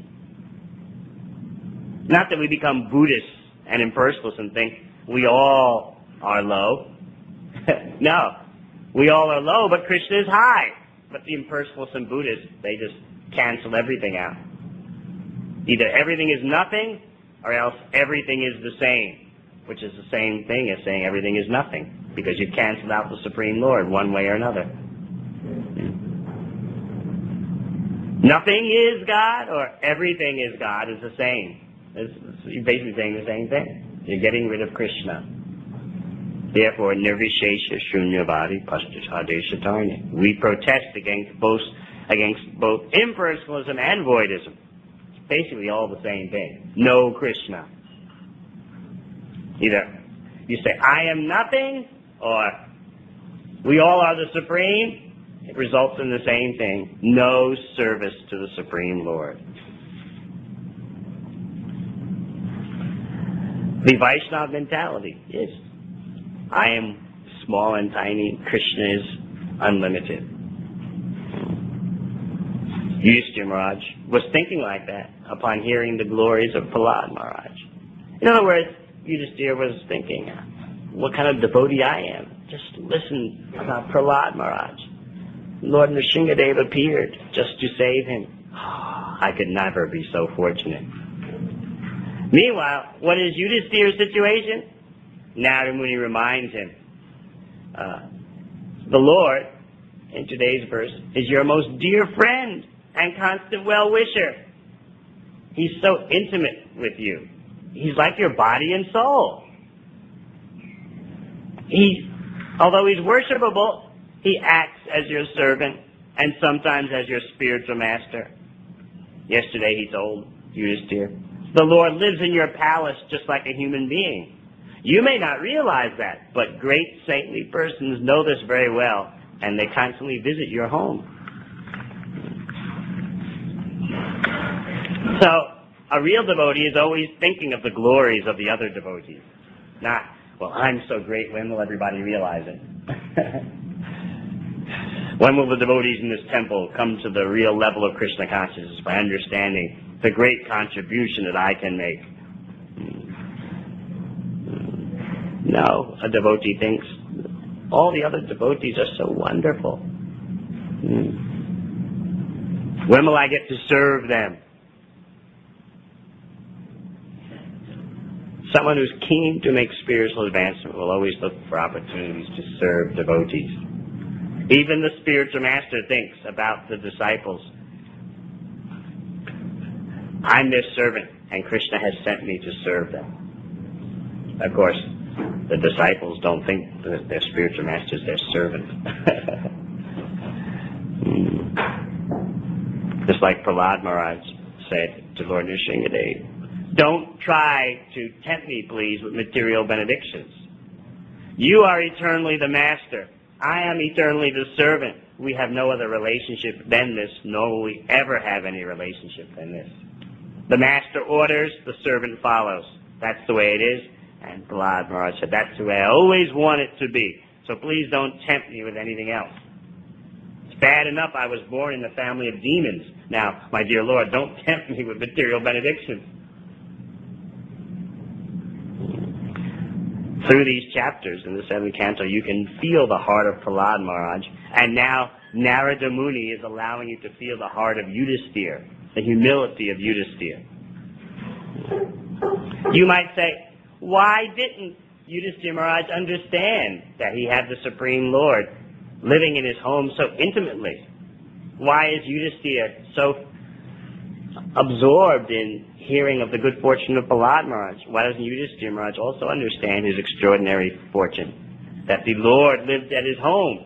Not that we become Buddhists and impersonalists and think we all are low. No, we all are low, but Krishna is high. But the impersonalists and Buddhists, they just cancel everything out. Either everything is nothing, or else everything is the same, which is the same thing as saying everything is nothing, because you've canceled out the Supreme Lord one way or another. Nothing is God, or everything is God is the same. It's, it's, you're basically saying the same thing. You're getting rid of Krishna. Therefore, nirvishesha shunyavadi pastashadesatarnya. We protest against both against both impersonalism and voidism. It's basically all the same thing. No Krishna. Either you say, I am nothing, or we all are the Supreme. It results in the same thing. No service to the Supreme Lord. The Vaishnava mentality is, I am small and tiny, Krishna is unlimited. Yudhishthira Maharaj was thinking like that upon hearing the glories of Prahlad Maharaj. In other words, Yudhishthira was thinking, what kind of devotee I am. Just listen about Prahlad Maharaj. Lord Nrsingadev appeared just to save him. Oh, I could never be so fortunate. Meanwhile, what is Yudhishthira's situation? Narada Muni reminds him, uh, the Lord, in today's verse, is your most dear friend and constant well-wisher. He's so intimate with you. He's like your body and soul. He, although he's worshipable, he acts as your servant and sometimes as your spiritual master. Yesterday he told Yudhishthira, the Lord lives in your palace just like a human being. You may not realize that, but great saintly persons know this very well, and they constantly visit your home. So, a real devotee is always thinking of the glories of the other devotees. Not, well, I'm so great, when will everybody realize it? When will the devotees in this temple come to the real level of Krishna consciousness by understanding the great contribution that I can make? No, a devotee thinks, all the other devotees are so wonderful. When will I get to serve them? Someone who's keen to make spiritual advancement will always look for opportunities to serve devotees. Even the spiritual master thinks about the disciples. I'm their servant, and Krishna has sent me to serve them. Of course, the disciples don't think that their spiritual master is their servant. Just like Prahlad Maharaj said to Lord Nrsingadev, don't try to tempt me, please, with material benedictions. You are eternally the master. I am eternally the servant. We have no other relationship than this, nor will we ever have any relationship than this. The master orders, the servant follows. That's the way it is. And Prahlad Maharaj said, that's the way I always want it to be. So please don't tempt me with anything else. It's bad enough I was born in the family of demons. Now, my dear Lord, don't tempt me with material benedictions. Through these chapters in the seventh canto, you can feel the heart of Prahlad Maharaj. And now Narada Muni is allowing you to feel the heart of Yudhishthira, the humility of Yudhishthira. You might say, why didn't Yudhishthira Maharaj understand that he had the Supreme Lord living in his home so intimately? Why is Yudhishthira so absorbed in hearing of the good fortune of Prahlad Maharaj? Why doesn't Yudhishthira Maharaj also understand his extraordinary fortune? That the Lord lived at his home.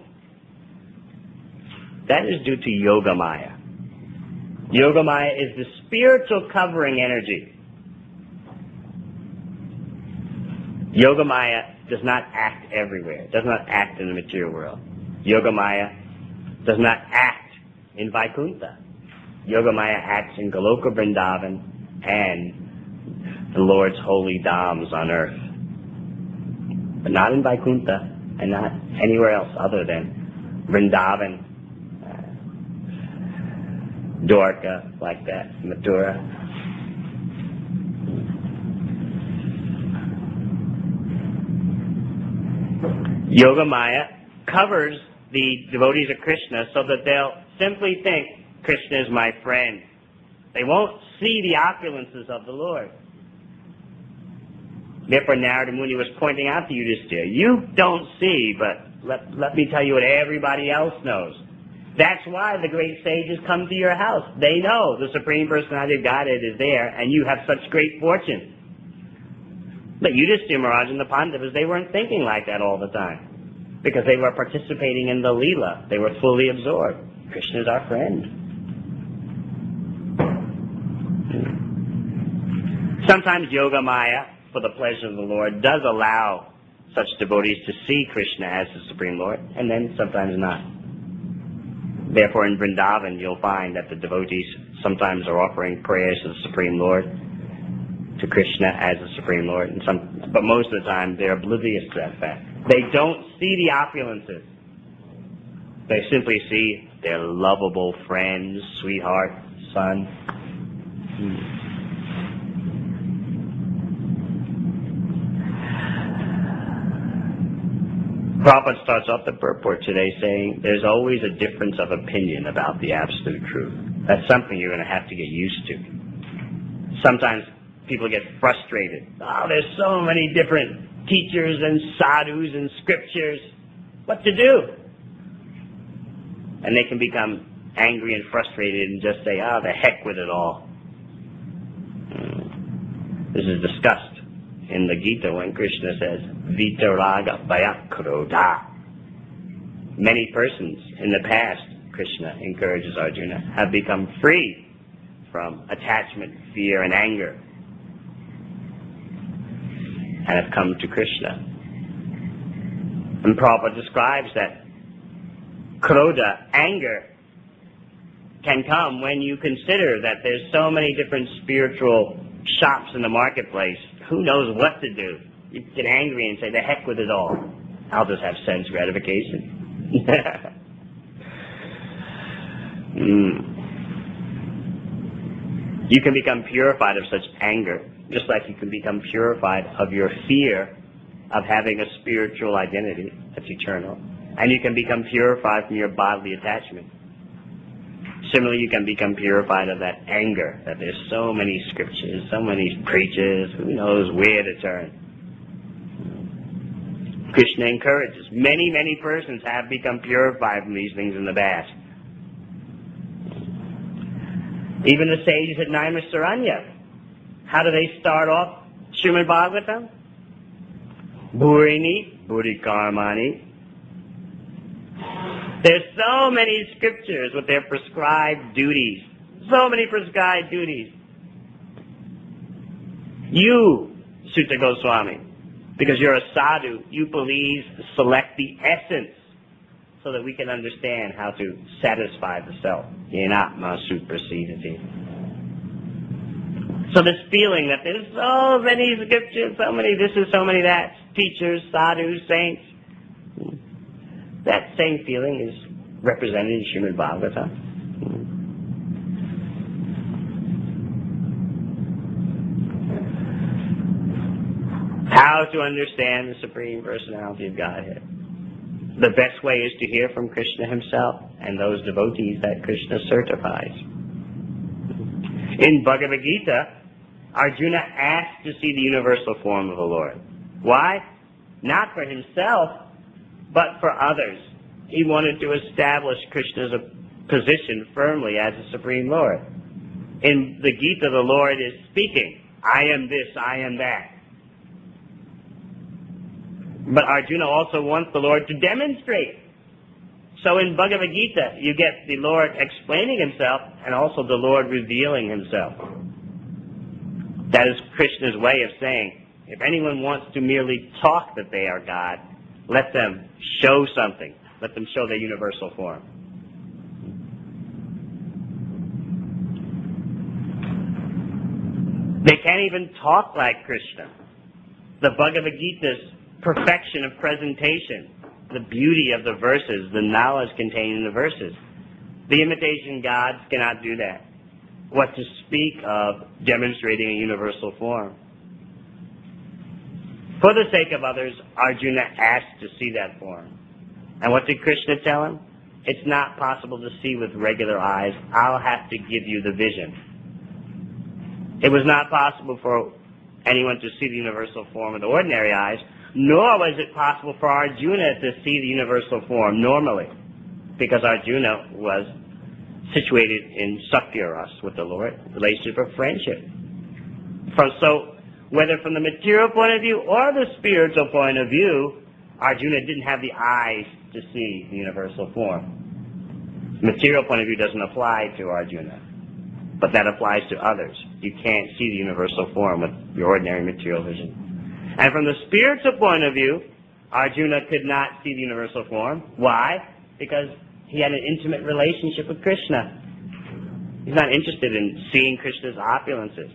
That is due to Yogamaya. Yogamaya is the spiritual covering energy Yogamaya does not act everywhere. It does not act in the material world. Yogamaya does not act in Vaikuntha. Yogamaya acts in Goloka Vrindavan and the Lord's holy dhams on earth. But not in Vaikuntha and not anywhere else other than Vrindavan, uh, Dwarka, like that, Mathura. Yogamaya covers the devotees of Krishna so that they'll simply think, Krishna is my friend. They won't see the opulences of the Lord. Therefore, Narada Muni was pointing out to Yudhishthira, you don't see, but let, let me tell you what everybody else knows. That's why the great sages come to your house. They know the Supreme Personality of Godhead is there, and you have such great fortune. But Yudhishthira Maharaj and the Pandavas, they weren't thinking like that all the time, because they were participating in the Leela. They were fully absorbed. Krishna is our friend. Sometimes Yogamaya, for the pleasure of the Lord, does allow such devotees to see Krishna as the Supreme Lord, and then sometimes not. Therefore, in Vrindavan, you'll find that the devotees sometimes are offering prayers to the Supreme Lord, to Krishna as the Supreme Lord, and some, but most of the time they're oblivious to that fact. They don't see the opulences. They simply see their lovable friend, sweetheart, son. Hmm. Prabhupada starts off the purport today saying there's always a difference of opinion about the absolute truth. That's something you're going to have to get used to. Sometimes people get frustrated. Oh, there's so many different teachers and sadhus and scriptures. What to do? And they can become angry and frustrated and just say, oh, the heck with it all. Hmm. This is discussed in the Gita when Krishna says, Vitaraga Bhayakrodha. Many persons in the past, Krishna encourages Arjuna, have become free from attachment, fear, and anger, and have come to Krishna. And Prabhupada describes that krodha, anger, can come when you consider that there's so many different spiritual shops in the marketplace. Who knows what to do? You get angry and say, the heck with it all. I'll just have sense gratification. mm. You can become purified of such anger, just like you can become purified of your fear of having a spiritual identity that's eternal. And you can become purified from your bodily attachment. Similarly, you can become purified of that anger, that there's so many scriptures, so many preachers, who knows where to turn. Krishna encourages. Many, many persons have become purified from these things in the past. Even the sages at Naimisaranya, how do they start off Srimad Bhagavatam? Bhurini, Bhuri Karmani. There's so many scriptures with their prescribed duties. So many prescribed duties. You, Sutta Goswami, because you're a sadhu, you please select the essence so that we can understand how to satisfy the self. Yenatma suprasidati. So this feeling that there's so many scriptures, so many this is, so many that, teachers, sadhus, saints, that same feeling is represented in Srimad Bhagavatam. How to understand the Supreme Personality of Godhead. The best way is to hear from Krishna himself and those devotees that Krishna certifies. In Bhagavad Gita, Arjuna asked to see the universal form of the Lord. Why? Not for himself, but for others. He wanted to establish Krishna's position firmly as the Supreme Lord. In the Gita, the Lord is speaking, I am this, I am that. But Arjuna also wants the Lord to demonstrate. So in Bhagavad Gita, you get the Lord explaining himself and also the Lord revealing himself. That is Krishna's way of saying, If anyone wants to merely talk that they are God, let them show something. Let them show their universal form. They can't even talk like Krishna. The Bhagavad Gita's perfection of presentation, the beauty of the verses, the knowledge contained in the verses. The imitation gods cannot do that. What to speak of demonstrating a universal form? For the sake of others, Arjuna asked to see that form. And what did Krishna tell him? It's not possible to see with regular eyes. I'll have to give you the vision. It was not possible for anyone to see the universal form with ordinary eyes, nor was it possible for Arjuna to see the universal form normally, because Arjuna was situated in Sakya Ras with the Lord, relationship of friendship. From, so, whether from the material point of view or the spiritual point of view, Arjuna didn't have the eyes to see the universal form. The material point of view doesn't apply to Arjuna, but that applies to others. You can't see the universal form with your ordinary material vision. And from the spiritual point of view, Arjuna could not see the universal form. Why? Because he had an intimate relationship with Krishna. He's not interested in seeing Krishna's opulences.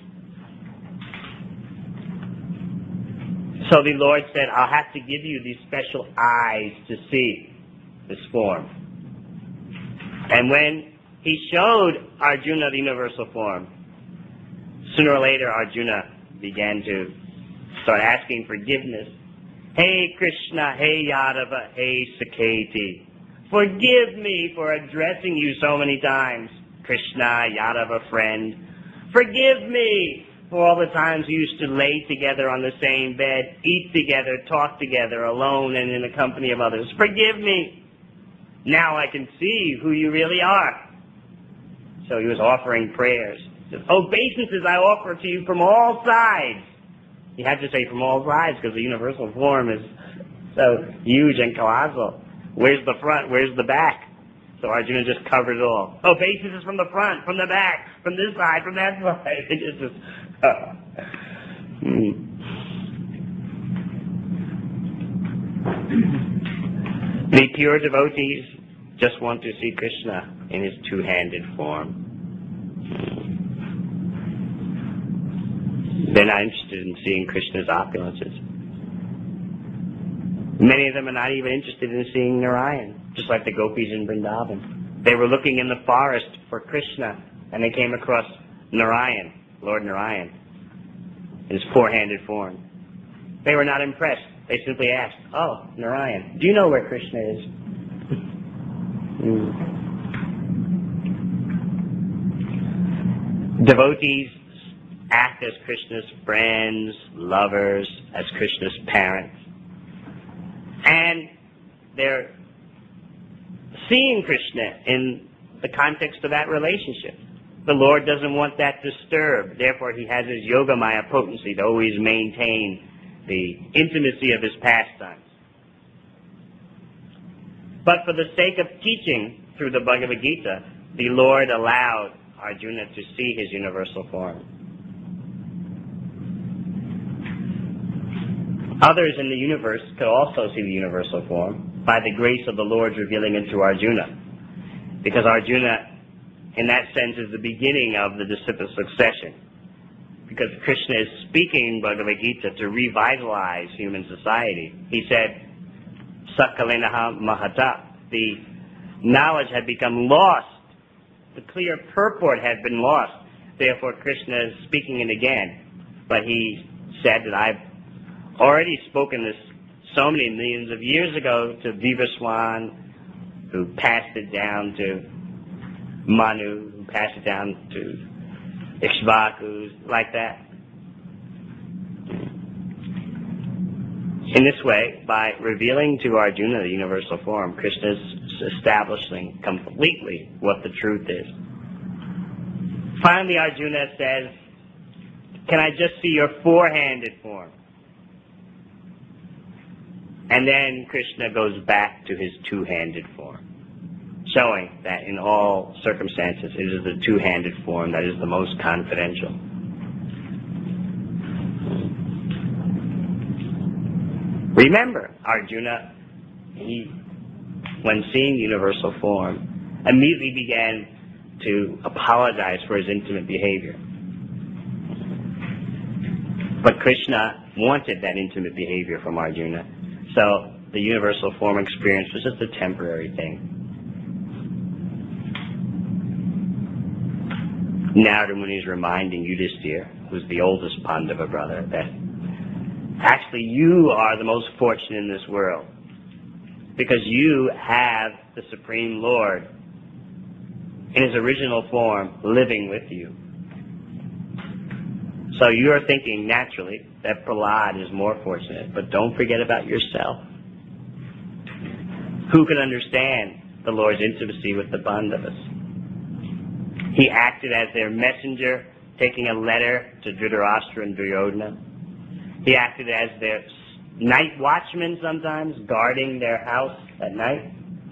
So the Lord said, I'll have to give you these special eyes to see this form. And when he showed Arjuna the universal form, sooner or later Arjuna began to start asking forgiveness. Hey Krishna, hey Yadava, hey Saketi, forgive me for addressing you so many times. Krishna, Yadava, friend. Forgive me for all the times we used to lay together on the same bed, eat together, talk together, alone and in the company of others. Forgive me. Now I can see who you really are. So he was offering prayers. He said, obeisances I offer to you from all sides. He had to say from all sides because the universal form is so huge and colossal. Where's the front? Where's the back? So Arjuna just covered it all. Obeisances from the front, from the back, from this side, from that side. It just, just uh, hmm. The pure devotees just want to see Krishna in his two-handed form. They're not interested in seeing Krishna's opulences. Many of them are not even interested in seeing Narayan, just like the gopis in Vrindavan. They were looking in the forest for Krishna, and they came across Narayan, Lord Narayan, in his four-handed form. They were not impressed. They simply asked, oh, Narayan, do you know where Krishna is? mm. Devotees act as Krishna's friends, lovers, as Krishna's parents. And they're seeing Krishna in the context of that relationship. The Lord doesn't want that disturbed. Therefore, he has his Yogamaya potency to always maintain the intimacy of his pastimes. But for the sake of teaching through the Bhagavad Gita, the Lord allowed Arjuna to see his universal form. Others in the universe could also see the universal form by the grace of the Lord's revealing it to Arjuna. Because Arjuna, in that sense, is the beginning of the disciple succession. Because Krishna is speaking Bhagavad Gita to revitalize human society. He said, Sakalenaha Mahata. The knowledge had become lost. The clear purport had been lost. Therefore, Krishna is speaking it again. But he said that I've already spoken this so many millions of years ago to Vivaswan, who passed it down to Manu, who passed it down to Ikshvaku, like that. In this way, by revealing to Arjuna the universal form, Krishna is establishing completely what the truth is. Finally, Arjuna says, can I just see your four-handed form? And then Krishna goes back to his two-handed form, showing that in all circumstances it is the two-handed form that is the most confidential. Remember, Arjuna, he, when seeing universal form, immediately began to apologize for his intimate behavior. But Krishna wanted that intimate behavior from Arjuna. So the universal form experience was just a temporary thing. Narada Muni is reminding Yudhisthira, who's the oldest Pandava brother, that actually you are the most fortunate in this world, because you have the Supreme Lord in his original form living with you. So you're thinking naturally that Prahlad is more fortunate, but don't forget about yourself. Who can understand the Lord's intimacy with the Pandavas? He acted as their messenger, taking a letter to Dhritarashtra and Duryodhana. He acted as their night watchman sometimes, guarding their house at night.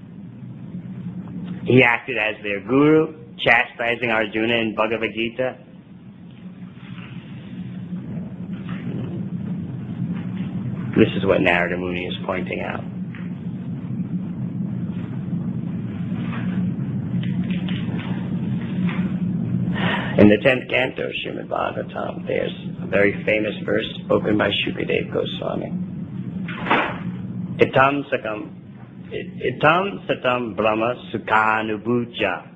He acted as their guru, chastising Arjuna in Bhagavad Gita. This is what Narada Muni is pointing out. In the tenth canto of Srimad Bhagavatam, there's a very famous verse spoken by Shukadeva Goswami. Itam sakam, itam satam brahma sukhanubhuja.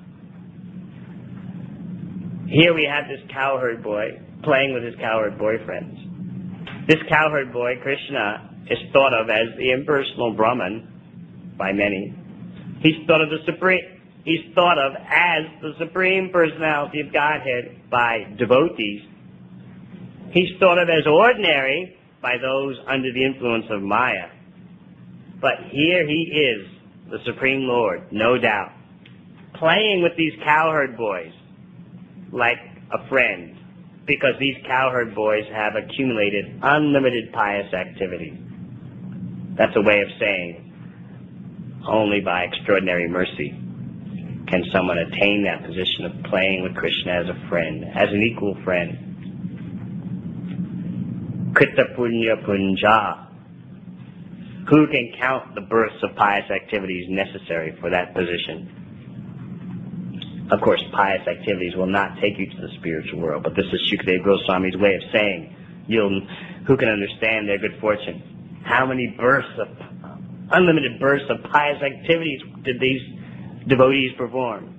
Here we have this cowherd boy playing with his cowherd boyfriends. This cowherd boy, Krishna, is thought of as the impersonal Brahman by many. He's thought of the supreme. He's thought of as the Supreme Personality of Godhead by devotees. He's thought of as ordinary by those under the influence of Maya. But here he is, the Supreme Lord, no doubt, playing with these cowherd boys like a friend, because these cowherd boys have accumulated unlimited pious activity. That's a way of saying only by extraordinary mercy can someone attain that position of playing with Krishna as a friend, as an equal friend. Krita punya punja. Who can count the births of pious activities necessary for that position? Of course, pious activities will not take you to the spiritual world, but this is Shukadeva Goswami's way of saying, you'll, who can understand their good fortune? How many bursts of, unlimited bursts of pious activities did these devotees perform?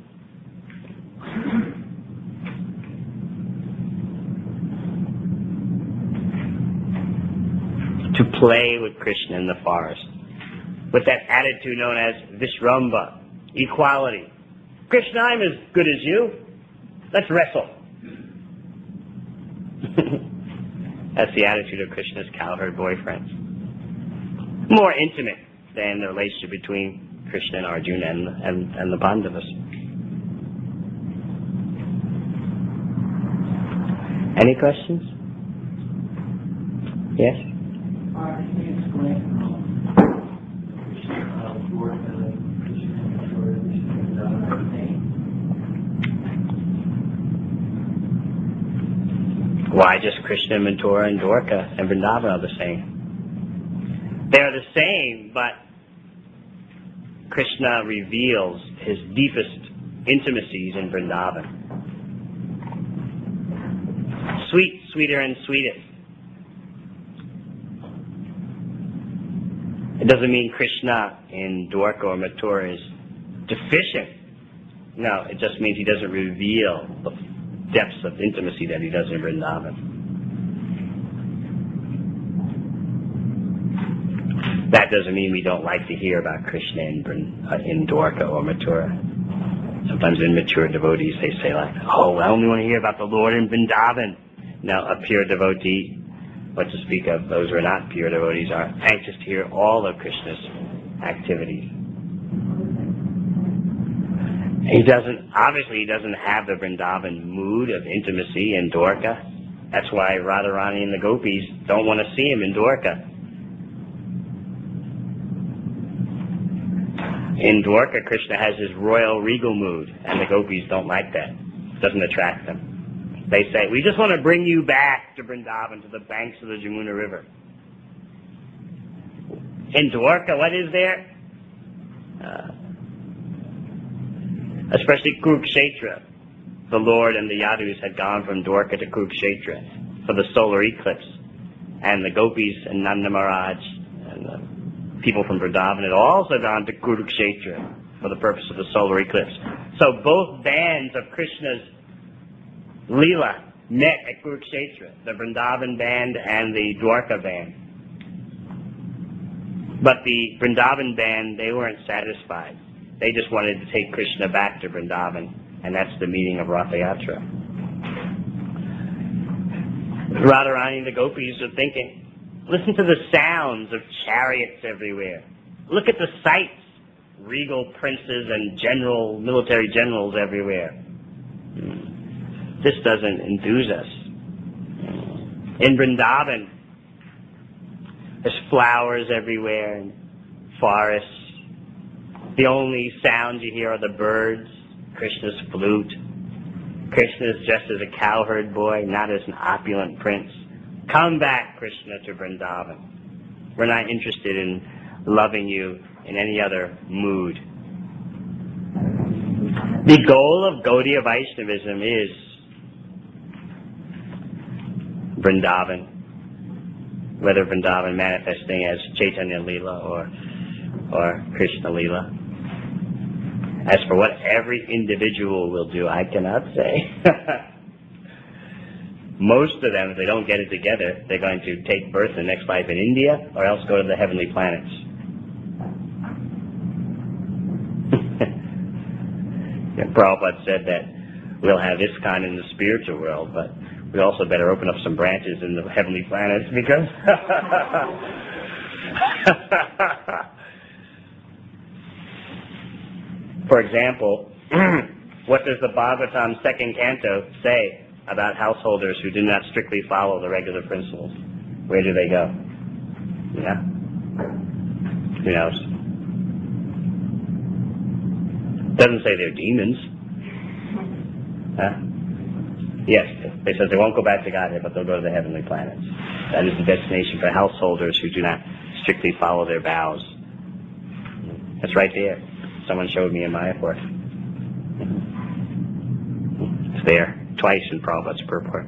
To play with Krishna in the forest, with that attitude known as Vishramba, equality. Krishna, I'm as good as you. Let's wrestle. That's the attitude of Krishna's cowherd boyfriends. More intimate than the relationship between Krishna and Arjuna and, and, and the Pandavas. Any questions? Yes? Why just Krishna, Mathura, and Dwarka and Vrindavan are the same? They're the same, but Krishna reveals his deepest intimacies in Vrindavan. Sweet, sweeter, and sweetest. It doesn't mean Krishna in Dwarka or Mathura is deficient. No, it just means he doesn't reveal the depths of intimacy that he does in Vrindavan. That doesn't mean we don't like to hear about Krishna in, uh, in Dwarka or Mathura. Sometimes immature devotees, they say like, oh, I only want to hear about the Lord in Vrindavan. Now, a pure devotee, what to speak of, those who are not pure devotees are anxious to hear all of Krishna's activities. He doesn't, obviously he doesn't have the Vrindavan mood of intimacy in Dwarka. That's why Radharani and the gopis don't want to see him in Dwarka. In Dwarka, Krishna has his royal regal mood, and the gopis don't like that. It doesn't attract them. They say, we just want to bring you back to Vrindavan, to the banks of the Jamuna River. In Dwarka, what is there? Uh, especially Kurukshetra. The Lord and the Yadus had gone from Dwarka to Kurukshetra for the solar eclipse. And the gopis and Nanda Maharaj and the people from Vrindavan had also gone to Kurukshetra for the purpose of the solar eclipse. So both bands of Krishna's Leela met at Kurukshetra, the Vrindavan band and the Dwarka band. But the Vrindavan band, they weren't satisfied. They just wanted to take Krishna back to Vrindavan, and that's the meaning of Ratha Yatra. Radharani and the gopis are thinking, listen to the sounds of chariots everywhere. Look at the sights, regal princes and general, military generals everywhere. This doesn't enthuse us. In Vrindavan, there's flowers everywhere and forests. The only sounds you hear are the birds, Krishna's flute. Krishna's just as a cowherd boy, not as an opulent prince. Come back, Krishna, to Vrindavan. We're not interested in loving you in any other mood. The goal of Gaudiya Vaishnavism is Vrindavan, whether Vrindavan manifesting as Chaitanya Leela or, or Krishna Leela. As for what every individual will do, I cannot say. Most of them, if they don't get it together, they're going to take birth in the next life in India or else go to the heavenly planets. Yeah, Prabhupada said that we'll have ISKCON in the spiritual world, but we also better open up some branches in the heavenly planets because for example, what does the Bhagavatam second canto say about householders who do not strictly follow the regular principles? Where do they go? Yeah? Who knows? Doesn't say they're demons. Huh? Yes, it says they won't go back to Godhead, but they'll go to the heavenly planets. That is the destination for householders who do not strictly follow their vows. That's right there. Someone showed me in Mayapur. It's there, twice in Prabhupada's purport.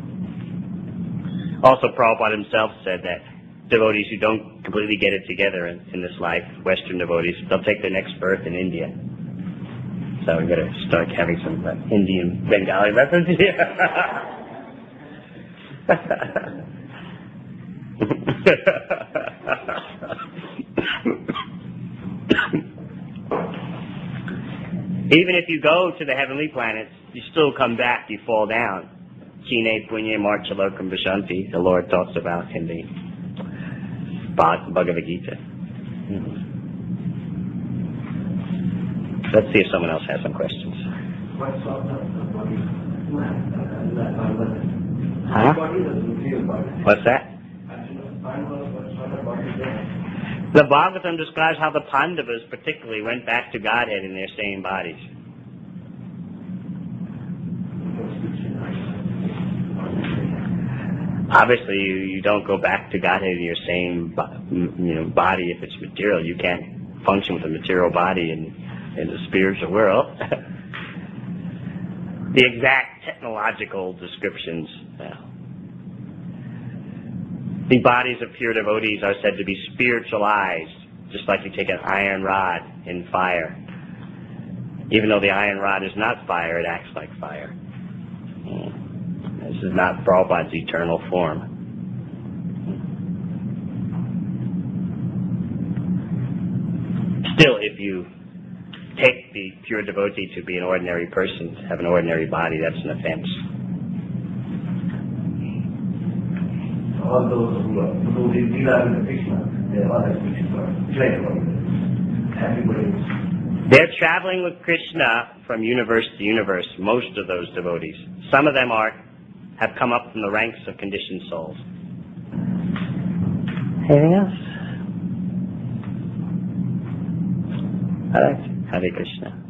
Also, Prabhupada himself said that devotees who don't completely get it together in, in this life, Western devotees, they'll take their next birth in India. So we better start having some uh, Indian Bengali references here. Even if you go to the heavenly planets, you still come back, you fall down. Chine punya marchalokam vishanti, the Lord talks about in the Bhagavad Gita. Hmm. Let's see if someone else has some questions. Huh? What's that? The Bhagavatam describes how the Pandavas particularly went back to Godhead in their same bodies. Obviously, you, you don't go back to Godhead in your same you know, body if it's material. You can't function with a material body in, in the spiritual world. The exact technological descriptions. Well, the bodies of pure devotees are said to be spiritualized, just like you take an iron rod in fire. Even though the iron rod is not fire, it acts like fire. This is not Prabhupada's eternal form. Still, if you take the pure devotee to be an ordinary person, to have an ordinary body, that's an offense. All those who are who did Leela with Krishna, they are all like Krishna. Everybody is. They're traveling with Krishna from universe to universe, most of those devotees. Some of them are have come up from the ranks of conditioned souls. Anything else? All right. Hare Krishna.